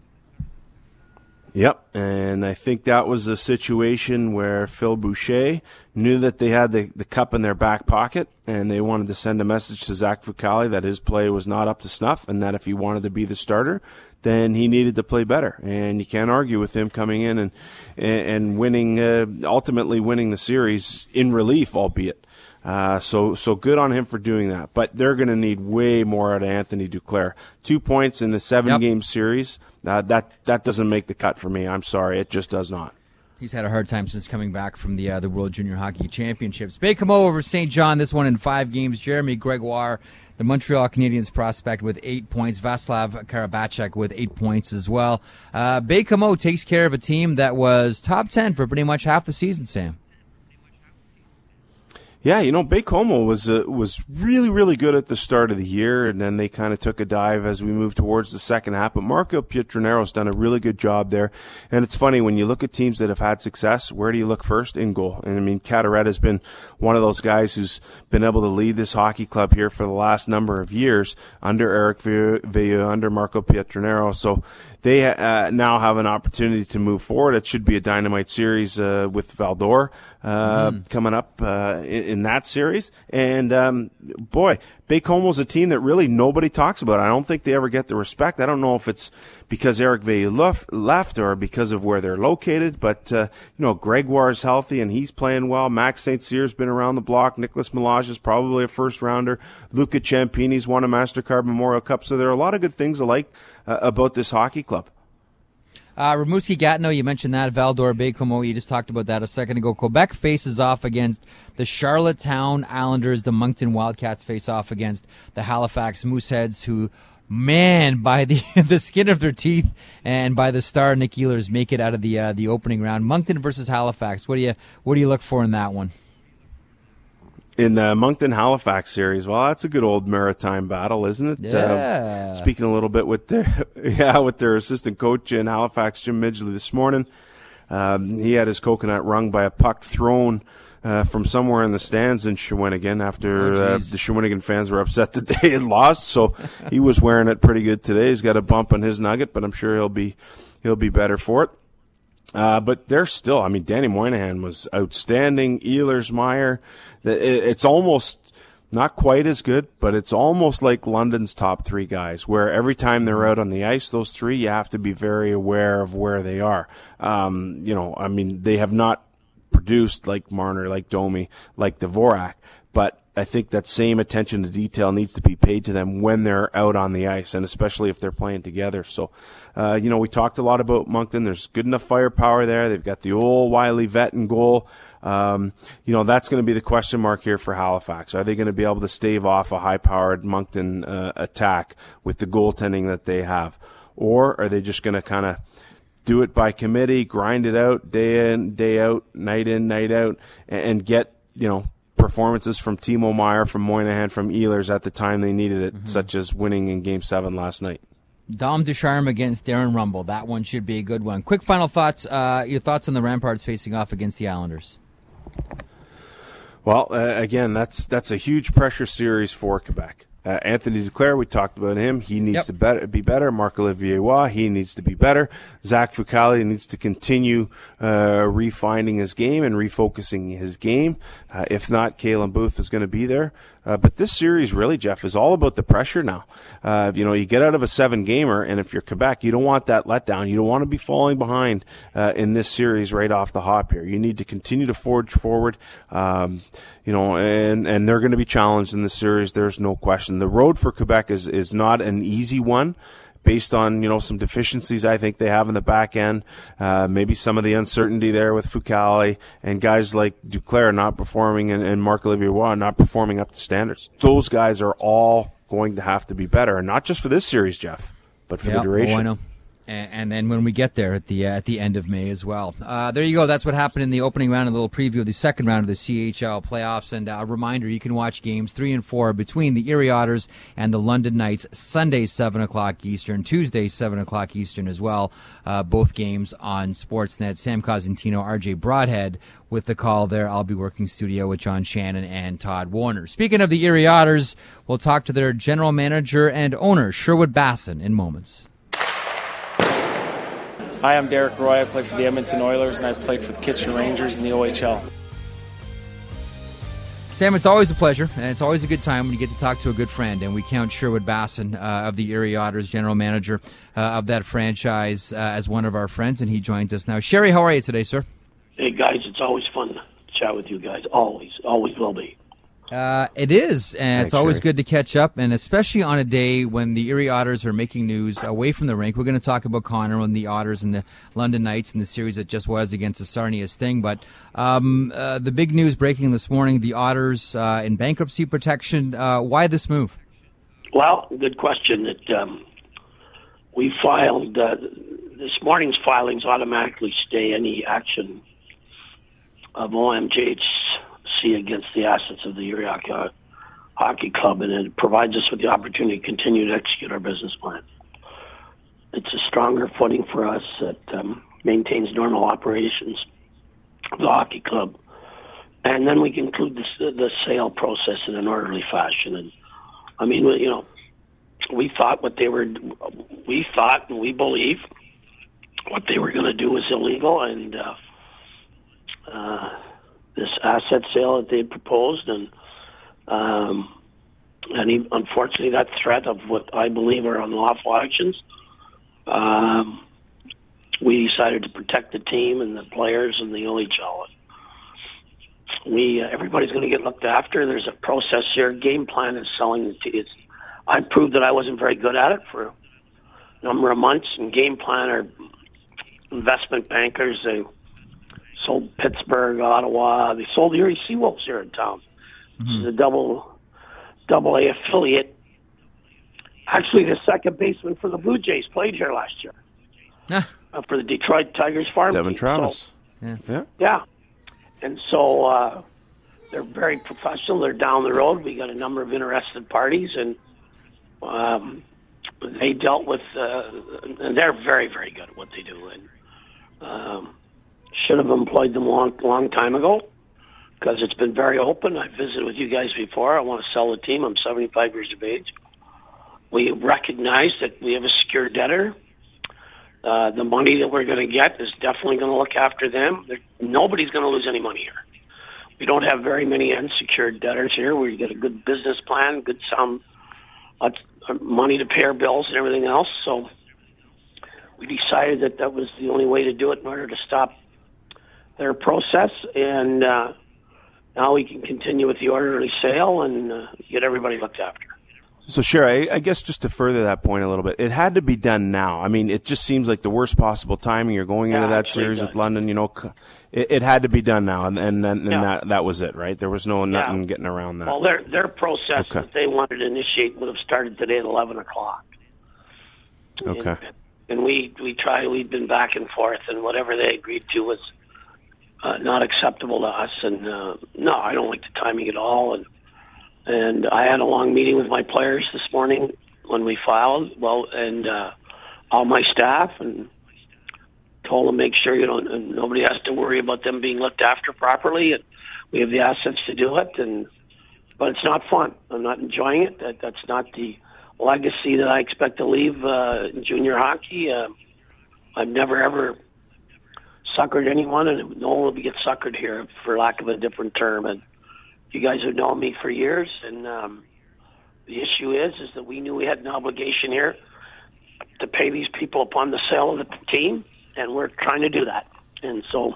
Yep, and I think that was a situation where Phil Boucher knew that they had the, the cup in their back pocket, and they wanted to send a message to Zach Fucali that his play was not up to snuff, and that if he wanted to be the starter, then he needed to play better. And you can't argue with him coming in and and winning, uh, ultimately winning the series in relief, albeit. Uh, so, so good on him for doing that. But they're going to need way more out of Anthony Duclair. Two points in the seven-game yep. series. Uh, that that doesn't make the cut for me. I'm sorry, it just does not. He's had a hard time since coming back from the uh, the World Junior Hockey Championships. Baie-Comeau over Saint John. This one in five games. Jeremy Gregoire, the Montreal Canadiens prospect, with eight points. Vaslav Karabachek with eight points as well. Uh, Baie-Comeau takes care of a team that was top ten for pretty much half the season, Sam. Yeah, you know, Baie-Comeau was uh, was really, really good at the start of the year, and then they kind of took a dive as we moved towards the second half. But Marco Pietronero's done a really good job there. And it's funny, when you look at teams that have had success, where do you look first? In goal. And I mean, Cataretta has been one of those guys who's been able to lead this hockey club here for the last number of years under Eric Veilleux, under Marco Pietronero. So they uh, now have an opportunity to move forward. It should be a dynamite series uh, with Val-d'Or uh, mm-hmm. coming up uh, in, in that series. And, um, boy, Baie-Comeau's a team that really nobody talks about. I don't think they ever get the respect. I don't know if it's because Eric Veilleux left or because of where they're located. But, uh, you know, Gregoire's healthy and he's playing well. Max Saint Cyr's been around the block. Nicholas Milage is probably a first-rounder. Luca Ciampini's won a MasterCard Memorial Cup. So there are a lot of good things alike uh, about this hockey club. Uh, Rimouski Gatineau, you mentioned that. Val-d'Or, Baie-Comeau, you just talked about that a second ago. Quebec faces off against the Charlottetown Islanders. The Moncton Wildcats face off against the Halifax Mooseheads, who, man, by the the skin of their teeth and by the star Nick Ehlers, make it out of the uh, the opening round. Moncton versus Halifax. What do you what do you look for in that one? In the Moncton-Halifax series, well, that's a good old maritime battle, isn't it? Yeah. Uh, speaking a little bit with their, yeah, with their assistant coach in Halifax, Jim Midgley, this morning, um, he had his coconut wrung by a puck thrown uh, from somewhere in the stands in Shawinigan after oh, uh, the Shawinigan fans were upset that they had lost. So he was wearing it pretty good today. He's got a bump on his nugget, but I'm sure he'll be he'll be better for it. Uh, but they're still, I mean, Danny Moynihan was outstanding. Ehlers, Meyer, it's almost not quite as good, but it's almost like London's top three guys, where every time they're out on the ice, those three, you have to be very aware of where they are. Um, you know, I mean, they have not produced like Marner, like Domi, like Dvorak, but I think that same attention to detail needs to be paid to them when they're out on the ice, and especially if they're playing together. So, uh, you know, we talked a lot about Moncton. There's good enough firepower there. They've got the old Wiley vet in goal. Um, you know, that's going to be the question mark here for Halifax. Are they going to be able to stave off a high-powered Moncton uh, attack with the goaltending that they have? Or are they just going to kind of do it by committee, grind it out day in, day out, night in, night out, and, and get, you know, performances from Timo Meier, from Moynihan, from Ehlers at the time they needed it, mm-hmm. such as winning in Game seven last night. Dom Ducharme against Darren Rumble. That one should be a good one. Quick final thoughts. Uh, your thoughts on the Ramparts facing off against the Islanders? Well, uh, again, that's that's a huge pressure series for Quebec. Uh, Anthony Duclair, we talked about him. He needs yep. to better, be better. Marc-Olivier Roy, he needs to be better. Zach Fucale needs to continue uh, refining his game and refocusing his game. Uh, if not, Kalen Booth is going to be there. Uh, but this series really, Jeff, is all about the pressure now. Uh, you know, you get out of a seven-gamer, and if you're Quebec, you don't want that letdown. You don't want to be falling behind uh, in this series right off the hop here. You need to continue to forge forward, um, you know, and, and they're going to be challenged in this series. There's no question. The road for Quebec is, is not an easy one, based on, you know, some deficiencies I think they have in the back end, uh, maybe some of the uncertainty there with Fucale and guys like Duclair not performing and, and Marc-Olivier Roy not performing up to standards. Those guys are all going to have to be better, and not just for this series, Jeff, but for yep, the duration. Oh, I know. And, and then when we get there at the uh, at the end of May as well. Uh, there you go. That's what happened in the opening round, a little preview of the second round of the C H L playoffs. And uh, a reminder, you can watch games three and four between the Erie Otters and the London Knights, Sunday, seven o'clock Eastern, Tuesday, seven o'clock Eastern as well. Uh, both games on Sportsnet. Sam Cosentino, R J Broadhead with the call there. I'll be working studio with John Shannon and Todd Warner. Speaking of the Erie Otters, we'll talk to their general manager and owner, Sherwood Basson, in moments. Hi, I'm Derek Roy. I play for the Edmonton Oilers, and I played for the Kitchener Rangers in the O H L. Sam, it's always a pleasure, and it's always a good time when you get to talk to a good friend, and we count Sherwood Basson uh, of the Erie Otters, general manager uh, of that franchise, uh, as one of our friends, and he joins us now. Sherry, how are you today, sir? Hey, guys, it's always fun to chat with you guys. Always. Always will be. Uh, it is, and Thanks, it's always Sherry. good to catch up, and especially on a day when the Erie Otters are making news away from the rink. We're going to talk about Connor and the Otters and the London Knights and the series that just was against the Sarnia Sting. But um, uh, the big news breaking this morning, the Otters uh, in bankruptcy protection. Uh, why this move? Well, good question. That um, we filed, uh, this morning's filings automatically stay any action of O M G H's see against the assets of the Erie Hockey, Hockey Club, and it provides us with the opportunity to continue to execute our business plan. It's a stronger footing for us that um, maintains normal operations of the hockey club. And then we conclude the, the sale process in an orderly fashion. And I mean, you know, we thought what they were, we thought and we believe what they were going to do was illegal, and uh, uh, this asset sale that they proposed, and um, and he, unfortunately, that threat of what I believe are unlawful actions. Um, we decided to protect the team and the players and the O H L. We uh, everybody's going to get looked after. There's a process here. Game plan is selling the team. It's, I proved that I wasn't very good at it for a number of months. And game plan are investment bankers. They sold Pittsburgh, Ottawa. They sold the Erie Seawolves here in town. Mm-hmm. This is a double double A affiliate. Actually, the second baseman for the Blue Jays played here last year. Yeah. Uh, for the Detroit Tigers farm Devin team. Travis. So, yeah. Yeah. Yeah. And so uh, they're very professional. They're down the road. We got a number of interested parties, and um, they dealt with, uh, and they're very, very good at what they do. And um, should have employed them a long, long time ago, because it's been very open. I've visited with you guys before. I want to sell the team. I'm seventy-five years of age. We recognize that we have a secured debtor. Uh, the money that we're going to get is definitely going to look after them. There, nobody's going to lose any money here. We don't have very many unsecured debtors here. We get a good business plan, good sum, uh, money to pay our bills and everything else. So we decided that that was the only way to do it in order to stop their process. And uh, now we can continue with the orderly sale and uh, get everybody looked after. So, Sherry, I, I guess just to further that point a little bit, it had to be done now. I mean, it just seems like the worst possible timing. You're going into Yeah, that actually series does. with London, you know, it, it had to be done now, and and, then, and Yeah. that that was it, right? There was no nothing Yeah. getting around that. Well, their their process Okay. that they wanted to initiate would have started today at eleven o'clock. Okay. And, and we we tried. We'd been back and forth, and whatever they agreed to was uh, not acceptable to us. And uh, no, I don't like the timing at all. And and I had a long meeting with my players this morning when we filed. Well, and uh, all my staff, and told them make sure you don't. And nobody has to worry about them being looked after properly. And we have the assets to do it. And but it's not fun. I'm not enjoying it. That that's not the legacy that I expect to leave uh, in junior hockey. Uh, I've never ever suckered anyone, and no one will get suckered here, for lack of a different term. And you guys have known me for years, and um, the issue is is that we knew we had an obligation here to pay these people upon the sale of the team, and we're trying to do that. And so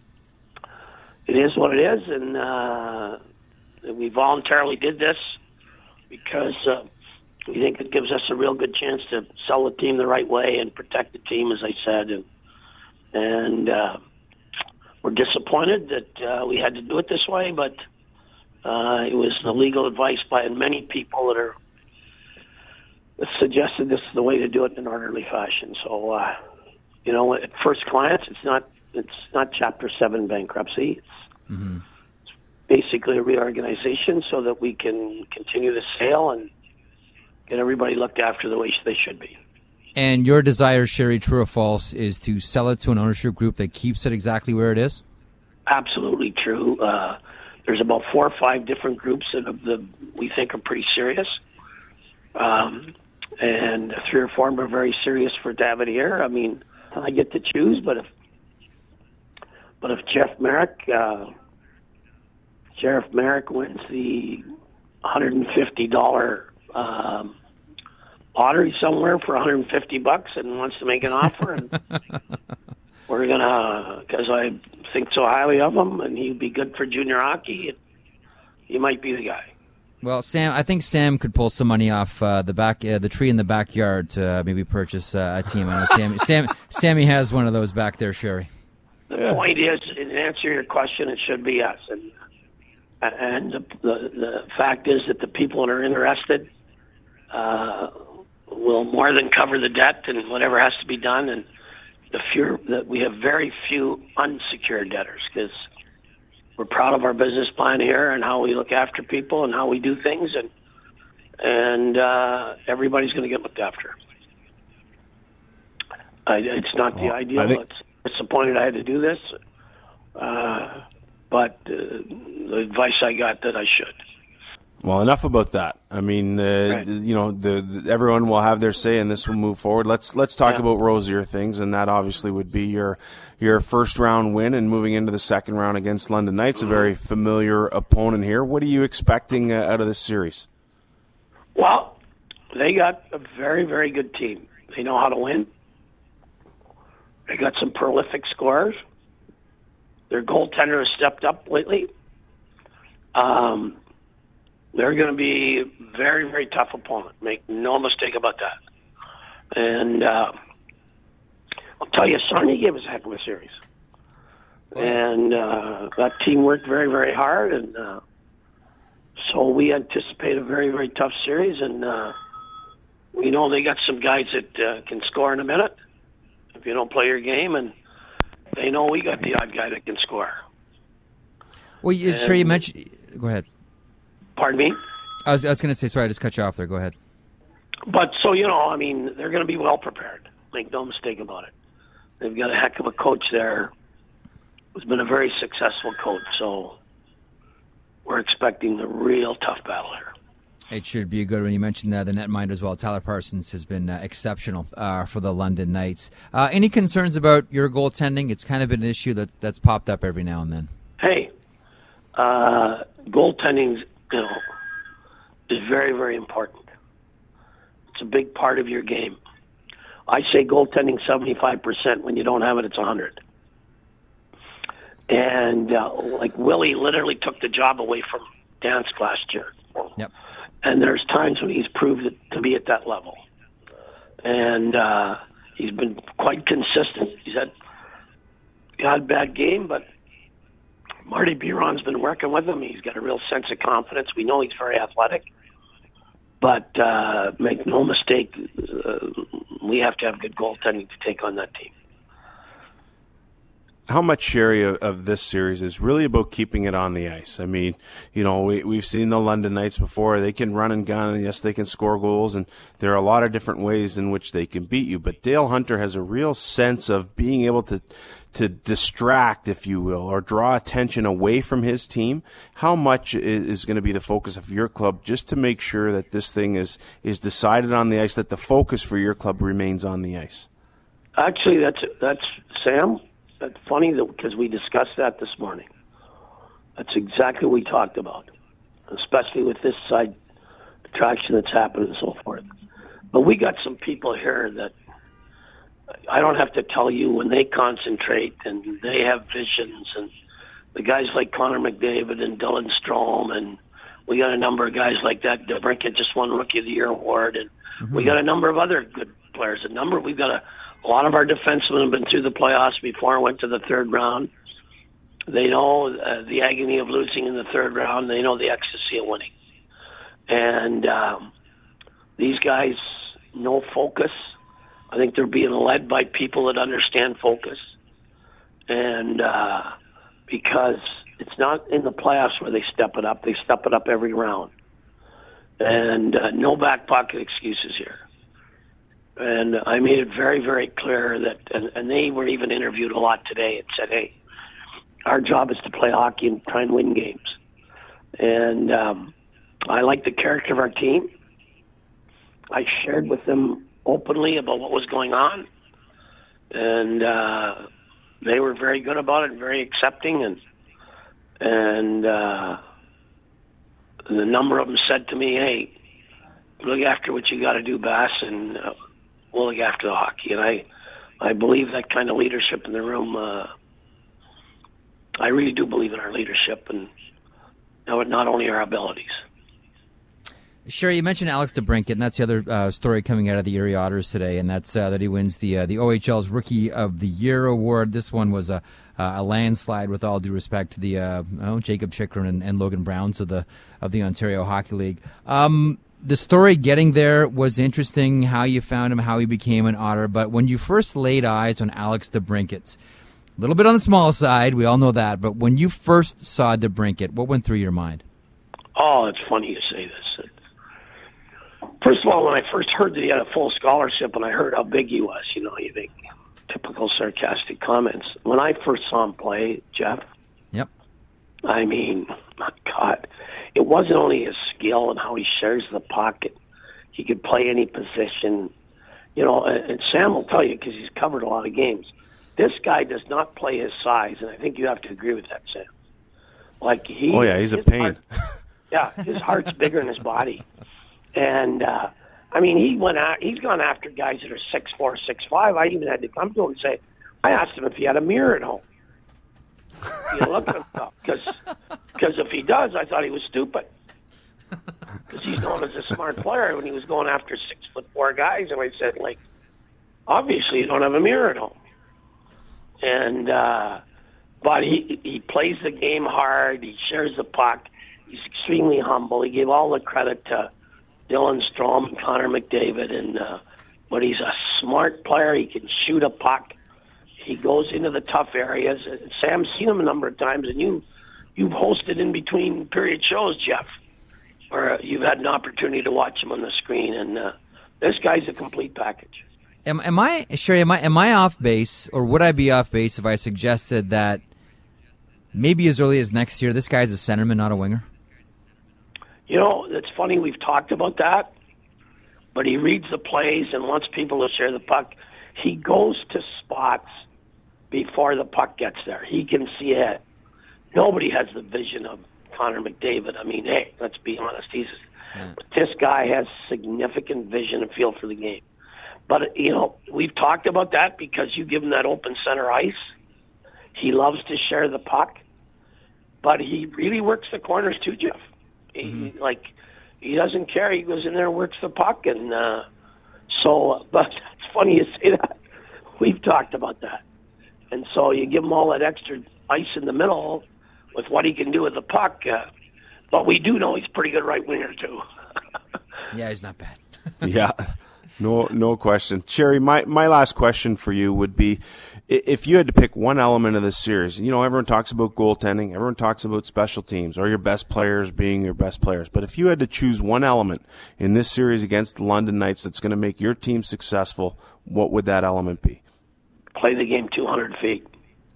it is what it is, and uh, we voluntarily did this because uh, we think it gives us a real good chance to sell the team the right way and protect the team, as I said. And, and uh, we're disappointed that uh, we had to do it this way, but uh, it was the legal advice by many people that are that suggested this is the way to do it in an orderly fashion. So, uh, you know, at first glance, it's not it's not Chapter seven bankruptcy. It's, Mm-hmm. it's basically a reorganization so that we can continue the sale and get everybody looked after the way they should be. And your desire, Sherry, true or false, is to sell it to an ownership group that keeps it exactly where it is? Absolutely true. Uh, there's about four or five different groups that have the, we think are pretty serious. Um, and three or four of them are very serious for David here. I mean, I get to choose, but if but if Jeff Merrick, uh, Sheriff Merrick wins the one hundred fifty dollars um, lottery somewhere for one hundred fifty bucks and wants to make an offer, and we're gonna, because I think so highly of him, and he'd be good for junior hockey. He might be the guy. Well, Sam, I think Sam could pull some money off uh, the back, uh, the tree in the backyard to uh, maybe purchase uh, a team. I know Sam, Sam, Sammy has one of those back there, Sherry. The yeah. point is, in answer to your question, it should be us, and and the the, the fact is that the people that are interested uh, will more than cover the debt and whatever has to be done, and the few that we have very few unsecured debtors, because we're proud of our business plan here and how we look after people and how we do things, and and uh, everybody's going to get looked after. I, it's not the well, ideal. Think- it's disappointed I had to do this, uh, but uh, the advice I got that I should. Well, enough about that. I mean, uh, Right. you know, the, the, everyone will have their say, and this will move forward. Let's let's talk Yeah. about rosier things, and that obviously would be your your first round win and moving into the second round against London Knights, Mm-hmm. a very familiar opponent here. What are you expecting uh, out of this series? Well, they got a very, very good team. They know how to win. They got some prolific scorers. Their goaltender has stepped up lately. Um, they're going to be a very, very tough opponent. Make no mistake about that. And uh, I'll tell you, Sarnia gave us a heck of a series. And uh, that team worked very, very hard. And uh, so we anticipate a very, very tough series. And uh, we know they got some guys that uh, can score in a minute if you don't play your game. And they know we got the odd guy that can score. Well, you, And- sure, you mentioned. Go ahead. Pardon me? I was, I was going to say, sorry, I just cut you off there. Go ahead. But so, you know, I mean, they're going to be well prepared. Make no mistake about it. They've got a heck of a coach there who's been a very successful coach. So we're expecting a real tough battle here. It should be a good one. You mentioned uh, the netminder as well. Tyler Parsons has been uh, exceptional uh, for the London Knights. Uh, any concerns about your goaltending? It's kind of been an issue that, that's popped up every now and then. Hey, uh, goaltending, you know, is very, very important. It's a big part of your game. I say goaltending seventy-five percent. When you don't have it, it's one hundred. And uh, like Willie literally took the job away from Dansk last year. Yep. And there's times when he's proved it to be at that level. And uh, he's been quite consistent. He's had got a bad game, but Marty Biron's been working with him. He's got a real sense of confidence. We know he's very athletic. But uh, make no mistake, uh, we have to have good goaltending to take on that team. How much, Sherry, of, of this series is really about keeping it on the ice? I mean, you know, we, we've seen the London Knights before. They can run and gun, and yes, they can score goals, and there are a lot of different ways in which they can beat you. But Dale Hunter has a real sense of being able to to distract, if you will, or draw attention away from his team. How much is, is going to be the focus of your club just to make sure that this thing is, is decided on the ice, that the focus for your club remains on the ice? Actually, that's that's Sam. That's funny because we discussed that this morning. That's exactly what we talked about, especially with this side attraction that's happened and so forth. But we got some people here that I don't have to tell you, when they concentrate and they have visions, and the guys like Connor McDavid and Dylan Strome, and we got a number of guys like that. DeBrincat just won Rookie of the Year award, and mm-hmm. we got a number of other good players. A number we've got a, a lot of our defensemen have been through the playoffs before, went to the third round. They know uh, the agony of losing in the third round. They know the ecstasy of winning, and um, these guys know focus. I think they're being led by people that understand focus. And uh, because it's not in the playoffs where they step it up. They step it up every round. And uh, no back pocket excuses here. And I made it very, very clear that, and, and they were even interviewed a lot today and said, hey, our job is to play hockey and try and win games. And um, I like the character of our team. I shared with them openly about what was going on, and uh, they were very good about it, very accepting, and and uh, the number of them said to me, "Hey, look after what you got to do, Bass, and uh, we'll look after the hockey." And I, I believe that kind of leadership in the room. Uh, I really do believe in our leadership, and not only our abilities. Sherry, you mentioned Alex DeBrincat, and that's the other uh, story coming out of the Erie Otters today, and that's uh, that he wins the uh, the O H L's Rookie of the Year award. This one was a a landslide, with all due respect to the uh, oh, Jacob Chychrun and, and Logan Browns of the of the Ontario Hockey League. Um, the story getting there was interesting. How you found him, how he became an Otter, but when you first laid eyes on Alex DeBrincat, A little bit on the small side, we all know that. But when you first saw DeBrincat, what went through your mind? Oh, it's funny you say this. First of all, when I first heard that he had a full scholarship and I heard how big he was, you know, you think typical sarcastic comments. When I first saw him play, Jeff, yep. I mean, my God, it wasn't only his skill and how he shares the pocket. He could play any position. You know, and, and Sam will tell you because he's covered a lot of games. This guy does not play his size, and I think you have to agree with that, Sam. Like he, oh yeah, he's a pain. Heart, yeah, his heart's bigger than his body. And, uh, I mean, he went out, he's gone after guys that are six four, six five. I even had to come to him and say, I asked him if he had a mirror at home. You look at him, because if he does, I thought he was stupid. Because he's known as a smart player when he was going after six foot four guys. And I said, like, obviously you don't have a mirror at home. And, uh, but he, he plays the game hard. He shares the puck. He's extremely humble. He gave all the credit to Dylan Strome and Connor McDavid, and uh, but he's a smart player. He can shoot a puck. He goes into the tough areas. And Sam's seen him a number of times, and you you've hosted in between period shows, Jeff, where you've had an opportunity to watch him on the screen. And uh, this guy's a complete package. Am, am I Sherry? Am I am I off base, or would I be off base if I suggested that maybe as early as next year, this guy's a centerman, not a winger? You know, it's funny, we've talked about that, but he reads the plays and wants people to share the puck. He goes to spots before the puck gets there. He can see it. Nobody has the vision of Connor McDavid. I mean, hey, let's be honest. He's, yeah. But this guy has significant vision and feel for the game. But, you know, we've talked about that because you give him that open center ice. He loves to share the puck, but he really works the corners too, Jeff. He, like, he doesn't care. He goes in there and works the puck. And uh, so, but it's funny you say that. We've talked about that. And so you give him all that extra ice in the middle with what he can do with the puck. Uh, but we do know he's a pretty good right winger, too. Yeah, he's not bad. Yeah, no no question. Sherry, my, my last question for you would be, if you had to pick one element of this series, you know, everyone talks about goaltending, everyone talks about special teams, or your best players being your best players. But if you had to choose one element in this series against the London Knights that's going to make your team successful, what would that element be? Play the game two hundred feet.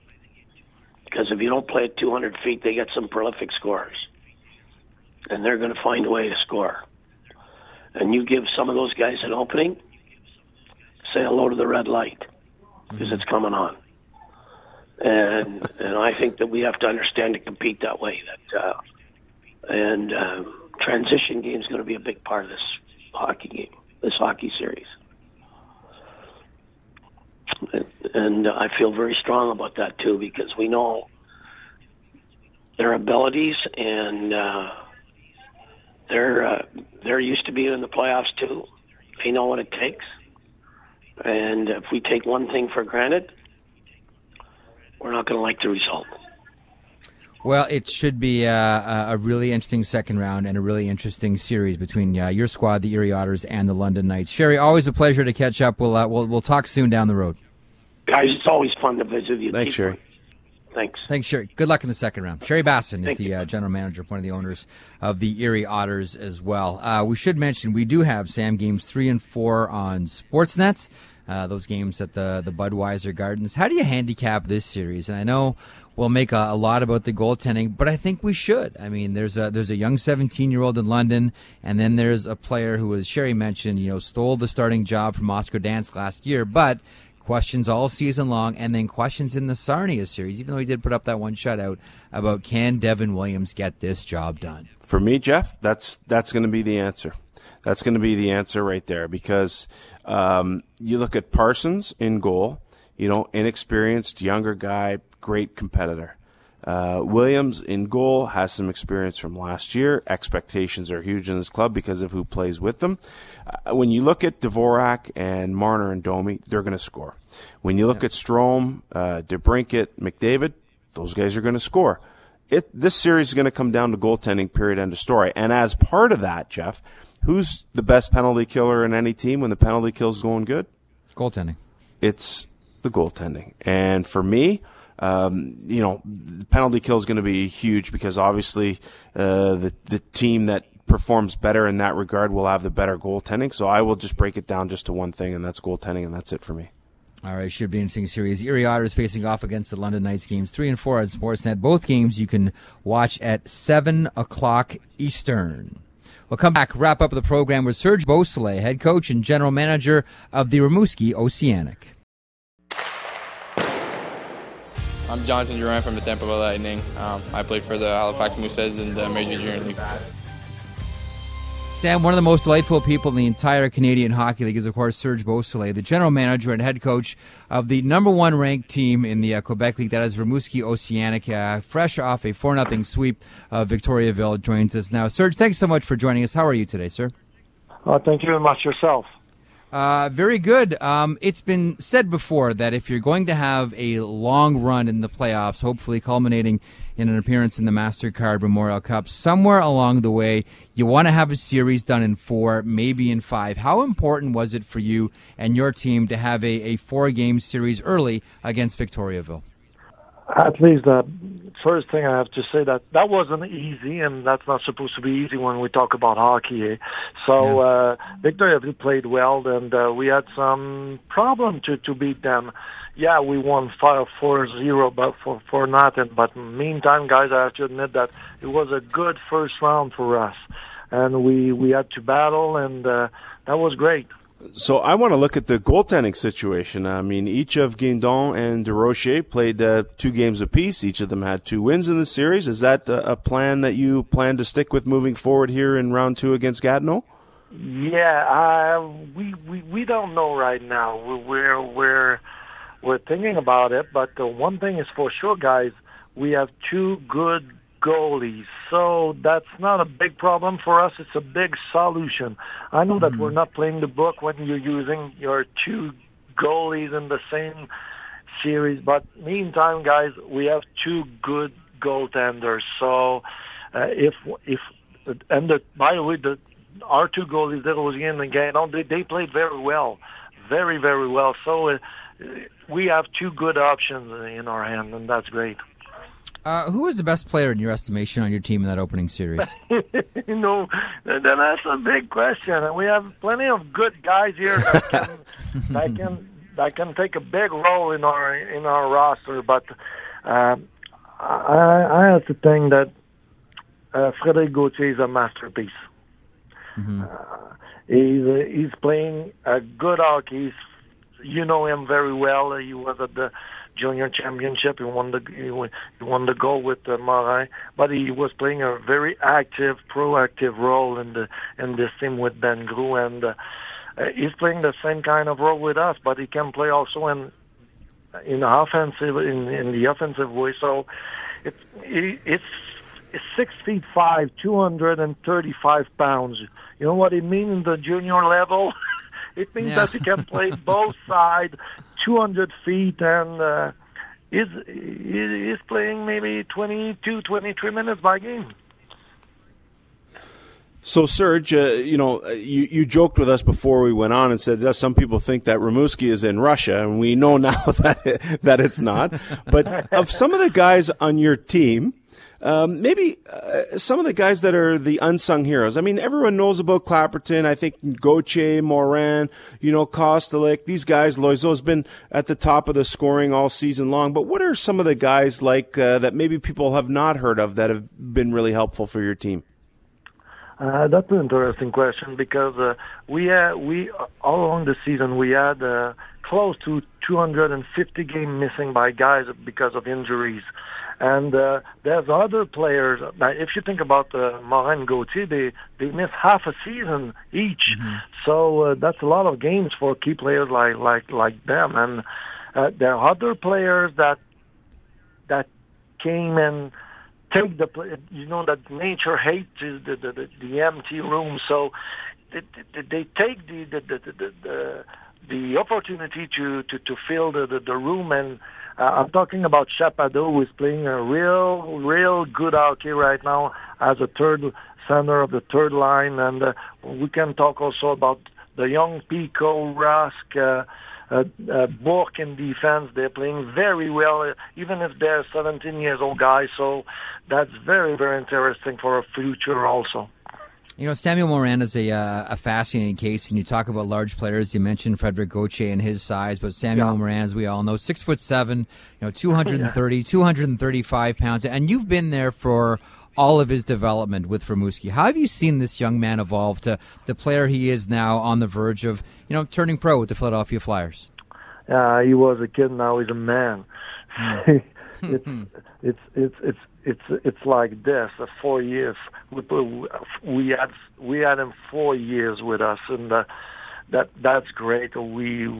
Because if you don't play at two hundred feet, they get some prolific scorers. And they're going to find a way to score. And you give some of those guys an opening, say hello to the red light, because it's coming on. And and I think that we have to understand to compete that way. That uh, and uh, transition game is going to be a big part of this hockey game, this hockey series. And, and uh, I feel very strong about that too, because we know their abilities, and uh, they're uh, they're used to being in the playoffs too. They know what it takes. And if we take one thing for granted, we're not going to like the result. Well, it should be uh, a really interesting second round and a really interesting series between uh, your squad, the Erie Otters, and the London Knights. Sherry, always a pleasure to catch up. We'll uh, we'll, we'll talk soon down the road. Guys, it's always fun to visit you. Thanks, Sherry. Thanks. Thanks, Sherry. Good luck in the second round. Sherry Basson Thank is the you. uh, general manager, one of the owners of the Erie Otters as well. Uh, we should mention we do have Sam games three and four on Sportsnet. Uh, those games at the the Budweiser Gardens. How do you handicap this series? And I know we'll make a, a lot about the goaltending, but I think we should. I mean, there's a there's a young seventeen-year-old in London, and then there's a player who, as Sherry mentioned, you know, stole the starting job from Oscar Dansk last year, but questions all season long, and then questions in the Sarnia series, even though he did put up that one shutout, about can Devin Williams get this job done? For me, Jeff, that's that's going to be the answer. That's going to be the answer right there, because um, you look at Parsons in goal, you know, inexperienced, younger guy, great competitor. Uh, Williams in goal has some experience from last year. Expectations are huge in this club because of who plays with them. Uh, when you look at Dvorak and Marner and Domi, they're going to score. When you look yeah. at Strome, uh, DeBrincat, McDavid, those guys are going to score. It, this series is going to come down to goaltending, period, end of story. And as part of that, Jeff, who's the best penalty killer in any team when the penalty kill's going good? Goaltending. It's the goaltending. And for me, um, you know, the penalty kill is going to be huge because obviously uh, the the team that performs better in that regard will have the better goaltending. So I will just break it down just to one thing, and that's goaltending, and that's it for me. All right, should be an interesting series. Erie Otters facing off against the London Knights. Games three and four on Sportsnet. Both games you can watch at seven o'clock Eastern. We'll come back, wrap up the program with Serge Beausoleil, head coach and general manager of the Rimouski Oceanic. I'm Jonathan Duran from the Tampa Bay Lightning. Um, I played for the Halifax Mooseheads in the Major Junior League. Sam, one of the most delightful people in the entire Canadian Hockey League is, of course, Serge Beausoleil, the general manager and head coach of the number one ranked team in the uh, Quebec League, that is Rimouski Oceanic, uh, fresh off a four nothing sweep of Victoriaville, joins us now. Serge, thanks so much for joining us. How are you today, sir? Uh, thank you very much. Yourself? Uh, very good. Um, it's been said before that if you're going to have a long run in the playoffs, hopefully culminating in an appearance in the MasterCard Memorial Cup, somewhere along the way, you want to have a series done in four, maybe in five. How important was it for you and your team to have a, a four-game series early against Victoriaville? At least the first thing I have to say that that wasn't easy, and that's not supposed to be easy when we talk about hockey. Eh? So yeah. uh, Victoriaville played well, and uh, we had some problem to, to beat them. Yeah, we won five four zero, but for, for nothing. But meantime, guys, I have to admit that it was a good first round for us, and we, we had to battle, and uh, that was great. So I want to look at the goaltending situation. I mean, each of Guindon and DeRocher played uh, two games apiece. Each of them had two wins in the series. Is that a plan that you plan to stick with moving forward here in round two against Gatineau? Yeah, uh, we, we we don't know right now. We're we're we're thinking about it, but the one thing is for sure, guys, we have two good goalies, so that's not a big problem for us. It's a big solution. I know that mm-hmm. we're not playing the book when you're using your two goalies in the same series, but meantime, guys, we have two good goaltenders. So uh, if if and the, by the way, the our two goalies, Desrosiers and Guindon, they they played very well, very very well. So uh, we have two good options in our hand, and that's great. Uh, who was the best player in your estimation on your team in that opening series? you know, that's a big question. We have plenty of good guys here that can that can that can take a big role in our in our roster. But uh, I, I have to think that uh, Frédéric Gauthier is a masterpiece. Mm-hmm. Uh, he's uh, he's playing a good hockey. He's, you know him very well. He was at the Junior Championship. He won the he won, he won the goal with uh, Morin, but he was playing a very active, proactive role in the in this team with Ben Gros, and uh, he's playing the same kind of role with us. But he can play also in in offensive in in the offensive way. So it's it's, it's six feet five, two hundred and thirty-five pounds. You know what it means in the junior level? It means yeah. that he can play both sides, two hundred feet, and uh, is is playing maybe twenty-two, twenty-three minutes by game. So, Serge, uh, you know, you, you joked with us before we went on and said that some people think that Rimouski is in Russia, and we know now that that it's not. But of some of the guys on your team, Um, maybe uh, some of the guys that are the unsung heroes. I mean, everyone knows about Clapperton. I think Gauthier, Morin, you know, Kostelic, these guys. Loiseau's been at the top of the scoring all season long. But what are some of the guys like uh, that maybe people have not heard of that have been really helpful for your team? Uh, that's an interesting question because uh, we had, we all along the season we had uh, close to two hundred fifty games missing by guys because of injuries. And uh, there's other players. Now, if you think about uh, Morin and Gauthier, they they miss half a season each. Mm-hmm. So uh, that's a lot of games for key players like like like them. And uh, there are other players that that came and take the you know that nature hates the the, the, the empty room. So they, they, they take the the the the, the, the opportunity to, to, to fill the, the, the room. And Uh, I'm talking about Chapadeau, who is playing a real, real good hockey right now as a third center of the third line. And uh, we can talk also about the young Pico, Rusk, uh, uh, uh, Bourque in defense. They're playing very well, even if they're seventeen years old guys. So that's very, very interesting for a future also. You know, Samuel Morin is a uh, a fascinating case, and you talk about large players. You mentioned Frederic Gauthier and his size, but Samuel yeah. Morin, as we all know, six foot seven, you know, two hundred thirty, yeah. two hundred thirty-five pounds, and you've been there for all of his development with Rimouski. How have you seen this young man evolve to the player he is now, on the verge of, you know, turning pro with the Philadelphia Flyers? Yeah, uh, he was a kid. Now he's a man. Mm. it's it's it's it's. It's it's like this. Uh, four years. We we had we had him four years with us, and uh, that that's great. We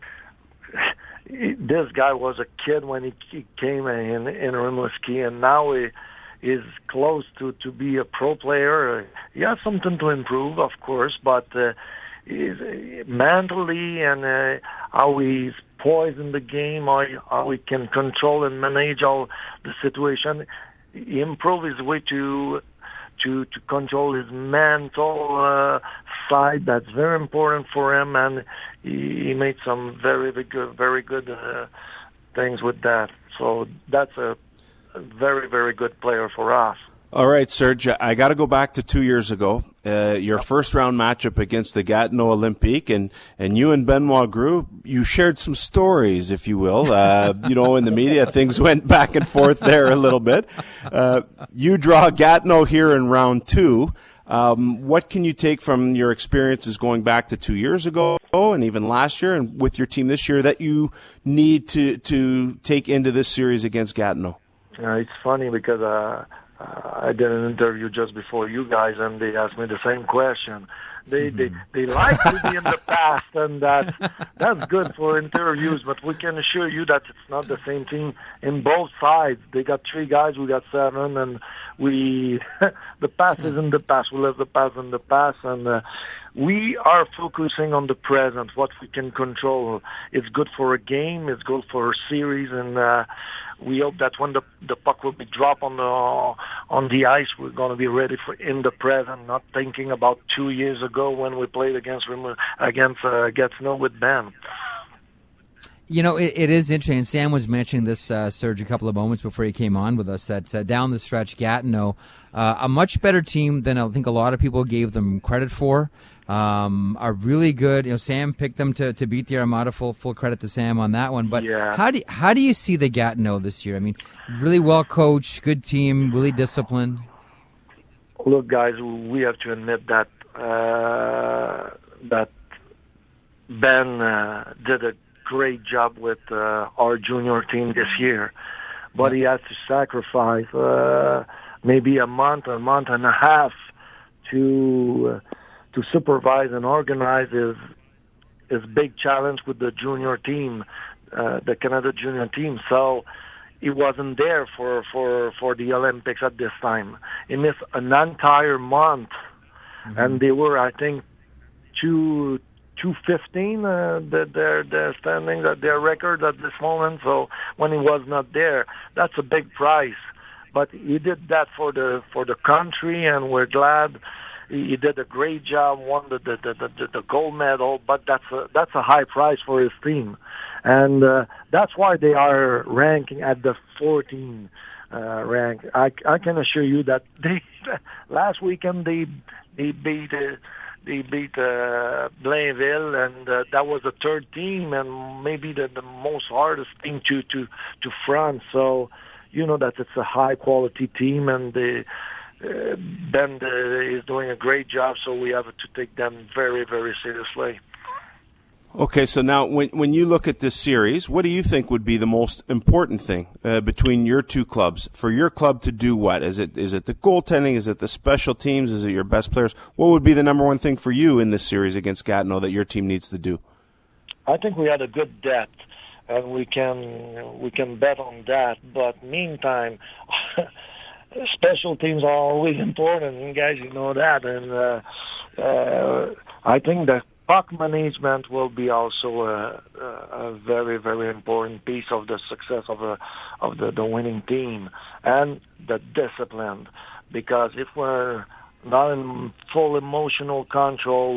this guy was a kid when he, he came in in Rimouski, and now he is close to, to be a pro player. He has something to improve, of course, but uh, he's, mentally and uh, how he's poised in the game, how, how he can control and manage all the situation. He improved his way to to to control his mental uh, side. That's very important for him, and he, he made some very, very good, very good uh, things with that. So that's a, a very, very good player for us. All right, Serge, I got to go back to two years ago, uh, your first round matchup against the Gatineau Olympique, and, and you and Benoit Groulx, you shared some stories, if you will. Uh, you know, in the media, things went back and forth there a little bit. Uh, you draw Gatineau here in round two. Um, what can you take from your experiences going back to two years ago and even last year and with your team this year that you need to, to take into this series against Gatineau? Uh, it's funny because uh, Uh, I did an interview just before you guys, and they asked me the same question. They mm-hmm. they they like to be in the past, and that's that's good for interviews. But we can assure you that it's not the same team in both sides. They got three guys, we got seven, and we the past is in the past. We left the past in the past, and uh, we are focusing on the present, what we can control. It's good for a game. It's good for a series, and. Uh, We hope that when the the puck will be dropped on the on the ice, we're going to be ready for in the present, not thinking about two years ago when we played against against uh, Gatineau with Ben. You know, it, it is interesting. Sam was mentioning this, uh, Serge, a couple of moments before he came on with us, that uh, down the stretch, Gatineau, uh, a much better team than I think a lot of people gave them credit for. Um, are really good. You know, Sam picked them to, to beat the Armada. Full full credit to Sam on that one. But yeah. how do you, how do you see the Gatineau this year? I mean, really well coached, good team, really disciplined. Look, guys, we have to admit that uh, that Ben uh, did a great job with uh, our junior team this year, but he had to sacrifice uh, maybe a month, a month and a half to. Uh, to supervise and organize his his big challenge with the junior team, uh, the Canada junior team. So he wasn't there for, for, for the Olympics at this time. He missed an entire month, mm-hmm. and they were, I think, two two fifteen. Uh, the, their their standings, uh, their record at this moment. So when he was not there, that's a big price. But he did that for the for the country, and we're glad. He did a great job, won the the, the, the, the gold medal, but that's a, that's a high price for his team. And uh, that's why they are ranking at the fourteen uh, rank. I, I can assure you that they last weekend they they beat uh, they beat uh, Blainville, and uh, that was the third team and maybe the, the most hardest team to, to, to front. So you know that it's a high quality team, and they Uh, Ben uh, is doing a great job, so we have to take them very, very seriously. Okay, so now when when you look at this series, what do you think would be the most important thing uh, between your two clubs? For your club to do what? Is it is it the goaltending? Is it the special teams? Is it your best players? What would be the number one thing for you in this series against Gatineau that your team needs to do? I think we had a good depth, and we can we can bet on that. But meantime. Special teams are always important, and guys, you know that. And uh, uh, I think the puck management will be also a, a very, very important piece of the success of a, of the, the winning team, and the discipline. Because if we're not in full emotional control,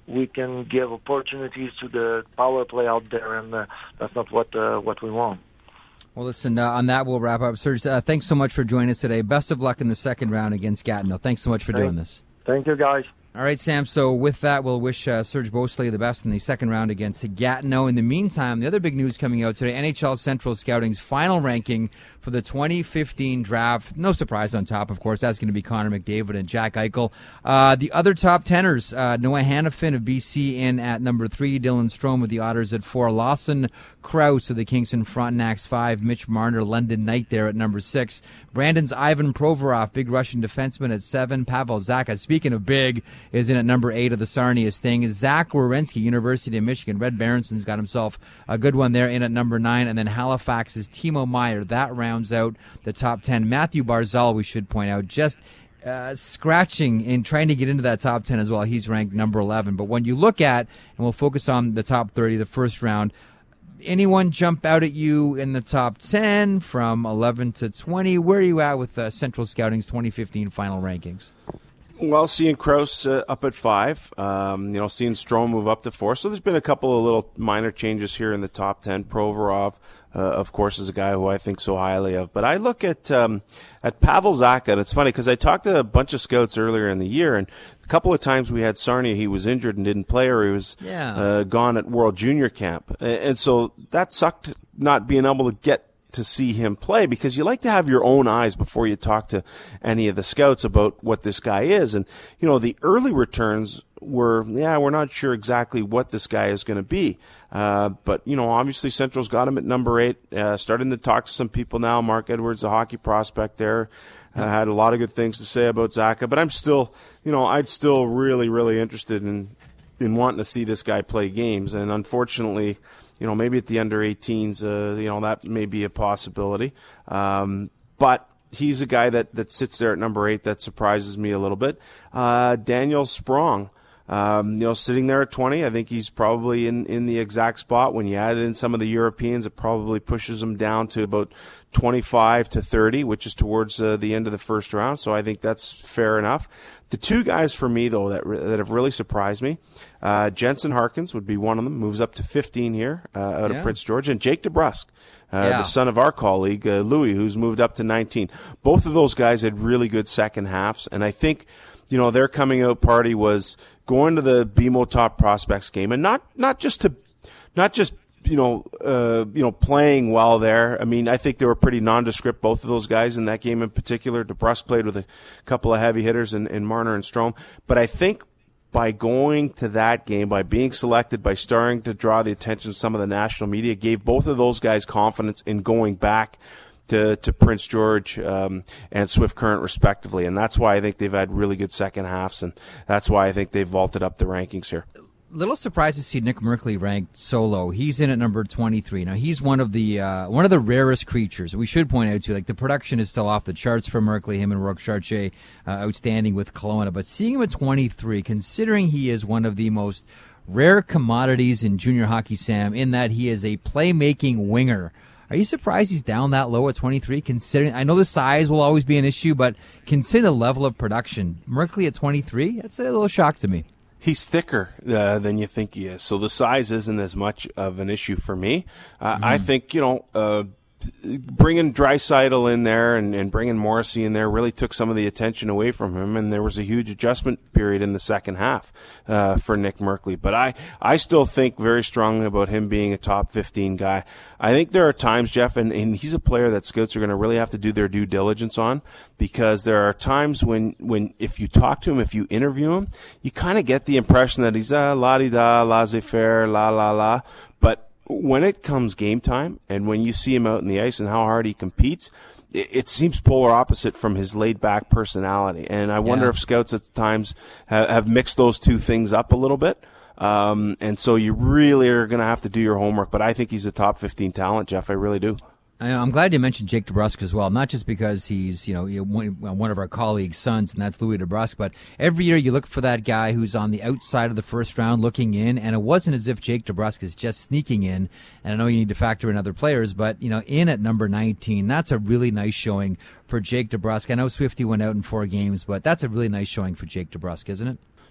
we can give opportunities to the power play out there, and uh, that's not what uh, what we want. Well, listen, uh, on that, we'll wrap up. Serge, uh, thanks so much for joining us today. Best of luck in the second round against Gatineau. Thanks so much for Thank, doing this. Thank you, guys. All right, Sam, so with that, we'll wish uh, Serge Beausoleil the best in the second round against Gatineau. In the meantime, the other big news coming out today, N H L Central Scouting's final ranking for the twenty fifteen draft. No surprise on top, of course. That's going to be Connor McDavid and Jack Eichel. Uh, the other top tenors, uh, Noah Hanifin of B C in at number three, Dylan Strome of the Otters at four, Lawson Krause of the Kingston Frontenacs five, Mitch Marner, London Knight there at number six, Brandon's Ivan Provorov, big Russian defenseman at seven, Pavel Zacha, speaking of big, is in at number eight of the Sarnia Sting, Zach Werenski, University of Michigan, Red Berenson's got himself a good one there in at number nine, and then Halifax's Timo Meier. That rounds out the top ten. Matthew Barzal, we should point out, just uh, scratching and trying to get into that top ten as well. He's ranked number eleven. But when you look at, and we'll focus on the top thirty, the first round, anyone jump out at you in the top ten from eleven to twenty? Where are you at with uh, Central Scouting's twenty fifteen final rankings? Well, seeing Krause uh, up at five, um, you know, seeing Strome move up to four. So there's been a couple of little minor changes here in the top ten. Provorov, uh, of course, is a guy who I think so highly of. But I look at um, at Pavel Zacha, and it's funny because I talked to a bunch of scouts earlier in the year, and a couple of times we had Sarnia, he was injured and didn't play, or he was yeah. uh, gone at World Junior Camp. And so that sucked not being able to get to see him play, because you like to have your own eyes before you talk to any of the scouts about what this guy is. And, you know, the early returns were, yeah, we're not sure exactly what this guy is going to be. Uh, but, you know, obviously Central's got him at number eight, uh, starting to talk to some people now. Mark Edwards, the hockey prospect there, uh, had a lot of good things to say about Zacha, but I'm still, you know, I'd still really, really interested in, in wanting to see this guy play games. And unfortunately, you know, maybe at the under eighteens, uh, you know, that may be a possibility. Um, but he's a guy that, that sits there at number eight that surprises me a little bit. Uh, Daniel Sprong, um, you know, sitting there at twenty, I think he's probably in, in the exact spot. When you add in some of the Europeans, it probably pushes him down to about twenty-five to thirty, which is towards uh, the end of the first round. So I think that's fair enough. The two guys for me, though, that re- that have really surprised me, uh, Jensen Harkins would be one of them, moves up to fifteen here uh, out yeah. of Prince George, and Jake DeBrusk, uh, yeah. the son of our colleague, uh, Louis, who's moved up to nineteen. Both of those guys had really good second halves, and I think, you know, their coming out party was going to the B M O Top Prospects game, and not not just to not just you know uh, you know playing well there. I mean, I think they were pretty nondescript, both of those guys in that game in particular. DeBrusk played with a couple of heavy hitters in, in Marner and Strome, but I think by going to that game, by being selected, by starting to draw the attention of some of the national media, gave both of those guys confidence in going back to, to Prince George um, and Swift Current, respectively. And that's why I think they've had really good second halves, and that's why I think they've vaulted up the rankings here. Little surprised to see Nick Merkley ranked so low. He's in at number twenty-three. Now, he's one of the uh, one of the rarest creatures. We should point out, too, like the production is still off the charts for Merkley. Him and Rourke Chartier uh, outstanding with Kelowna. But seeing him at twenty-three, considering he is one of the most rare commodities in junior hockey, Sam, in that he is a playmaking winger, are you surprised he's down that low at twenty-three? Considering, I know the size will always be an issue, but consider the level of production. Merkley at twenty-three, that's a little shock to me. He's thicker uh, than you think he is, so the size isn't as much of an issue for me. Uh, mm-hmm. I think, you know, uh, bringing Draisaitl in there and, and bringing Morrissey in there really took some of the attention away from him, and there was a huge adjustment period in the second half uh, for Nick Merkley. But I, I still think very strongly about him being a top fifteen guy. I think there are times, Jeff, and, and he's a player that scouts are going to really have to do their due diligence on, because there are times when, when if you talk to him, if you interview him, you kind of get the impression that he's uh, la-di-da, laissez-faire, la-la-la. But when it comes game time, and when you see him out in the ice and how hard he competes, it, it seems polar opposite from his laid-back personality. And I wonder yeah. if scouts at times have, have mixed those two things up a little bit. Um, and so you really are going to have to do your homework. But I think he's a top fifteen talent, Jeff. I really do. I'm glad you mentioned Jake DeBrusk as well, not just because he's, you know, one of our colleagues' sons, and that's Louis DeBrusk, but every year you look for that guy who's on the outside of the first round looking in, and it wasn't as if Jake DeBrusk is just sneaking in, and I know you need to factor in other players, but, you know, in at number nineteen, that's a really nice showing for Jake DeBrusk. I know Swifty went out in four games, but that's a really nice showing for Jake DeBrusk, isn't it?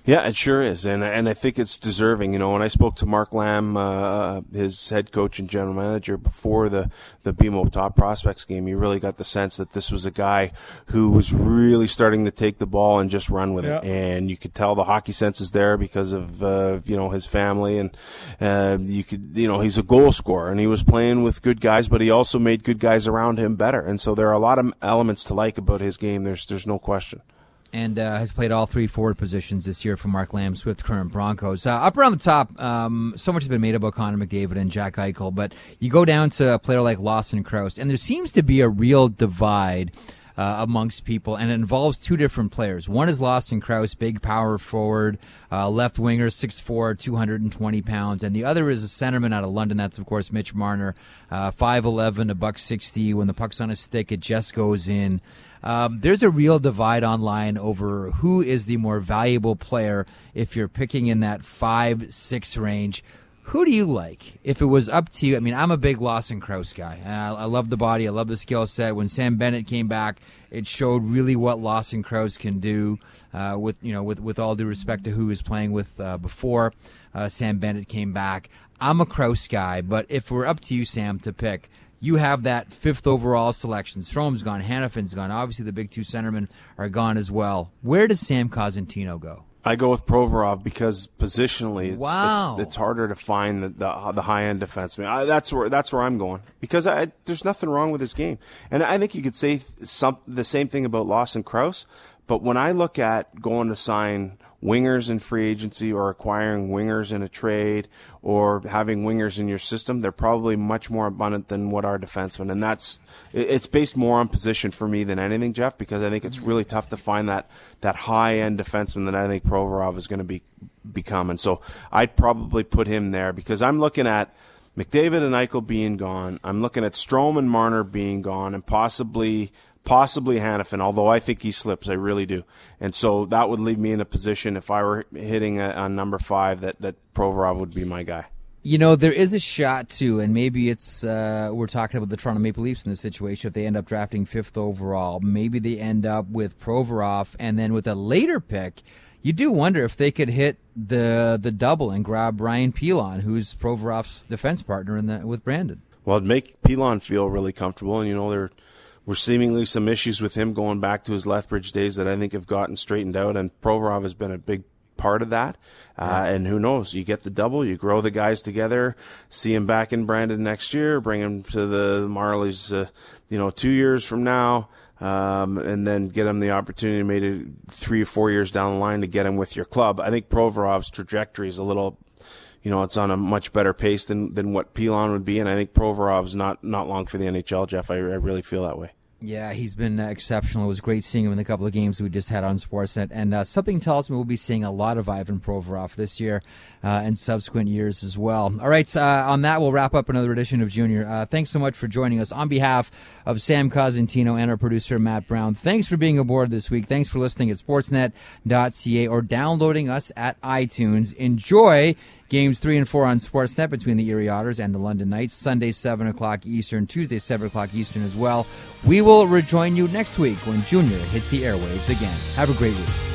Yeah, it sure is, and and I think it's deserving. You know, when I spoke to Mark Lamb, uh, his head coach and general manager, before the the B M O Top Prospects game, you really got the sense that this was a guy who was really starting to take the ball and just run with yeah. it, and you could tell the hockey sense is there because of uh, you know his family, and uh, you could you know he's a goal scorer, and he was playing with good guys, but he also made good guys around him better, and so there are a lot of elements to like about his game. There's there's no question. And uh, has played all three forward positions this year for Mark Lamb, Swift Current Broncos. Uh, up around the top, um, so much has been made about Connor McDavid and Jack Eichel, but you go down to a player like Lawson Crouse, and there seems to be a real divide uh, amongst people, and it involves two different players. One is Lawson Crouse, big power forward, uh, left winger, six foot four, two hundred twenty pounds, and the other is a centerman out of London. That's, of course, Mitch Marner, uh, five eleven, a buck sixty. When the puck's on his stick, it just goes in. Um, there's a real divide online over who is the more valuable player if you're picking in that five six range. Who do you like? If it was up to you, I mean, I'm a big Lawson Crouse guy. Uh, I love the body. I love the skill set. When Sam Bennett came back, it showed really what Lawson Crouse can do. Uh, with you know, with with all due respect to who he was playing with uh, before uh, Sam Bennett came back, I'm a Crouse guy. But if we're up to you, Sam, to pick. You have that fifth overall selection. Strome's gone. Hannafin's gone. Obviously, the big two centermen are gone as well. Where does Sam Cosentino go? I go with Provorov because positionally, it's, wow. it's, it's harder to find the the, the high end defenseman. I, that's where that's where I'm going because I, there's nothing wrong with his game, and I think you could say some the same thing about Lawson Crouse. But when I look at going to sign wingers in free agency or acquiring wingers in a trade or having wingers in your system, they're probably much more abundant than what our defensemen. And that's, it's based more on position for me than anything, Jeff, because I think it's really tough to find that, that high-end defenseman that I think Provorov is going to be become. And so I'd probably put him there because I'm looking at McDavid and Eichel being gone. I'm looking at Strome and Marner being gone and possibly Possibly Hannafin, although I think he slips. I really do. And so that would leave me in a position, if I were hitting a, a number five, that, that Provorov would be my guy. You know, there is a shot, too, and maybe it's, uh, we're talking about the Toronto Maple Leafs in this situation. If they end up drafting fifth overall, maybe they end up with Provorov, and then with a later pick, you do wonder if they could hit the the double and grab Brian Pilon, who's Provorov's defense partner in the, with Brandon. Well, it'd make Pilon feel really comfortable, and, you know, they're We're seemingly some issues with him going back to his Lethbridge days that I think have gotten straightened out, and Provorov has been a big part of that. Uh, yeah. And who knows? You get the double, you grow the guys together, see him back in Brandon next year, bring him to the Marlies, uh, you know, two years from now, um, and then get him the opportunity maybe three or four years down the line to get him with your club. I think Provorov's trajectory is a little, you know, it's on a much better pace than, than what Pilon would be, and I think Provorov's not, not long for the N H L, Jeff. I, I really feel that way. Yeah, he's been uh, exceptional. It was great seeing him in the couple of games we just had on Sportsnet. And uh, something tells me we'll be seeing a lot of Ivan Provorov this year uh, and subsequent years as well. All right, uh, on that, we'll wrap up another edition of Junior. Uh, thanks so much for joining us. On behalf of Sam Cosentino and our producer, Matt Brown, thanks for being aboard this week. Thanks for listening at sportsnet dot c a or downloading us at iTunes. Enjoy Games three and four on Sportsnet between the Erie Otters and the London Knights. Sunday, seven o'clock Eastern. Tuesday, seven o'clock Eastern as well. We will rejoin you next week when Junior hits the airwaves again. Have a great week.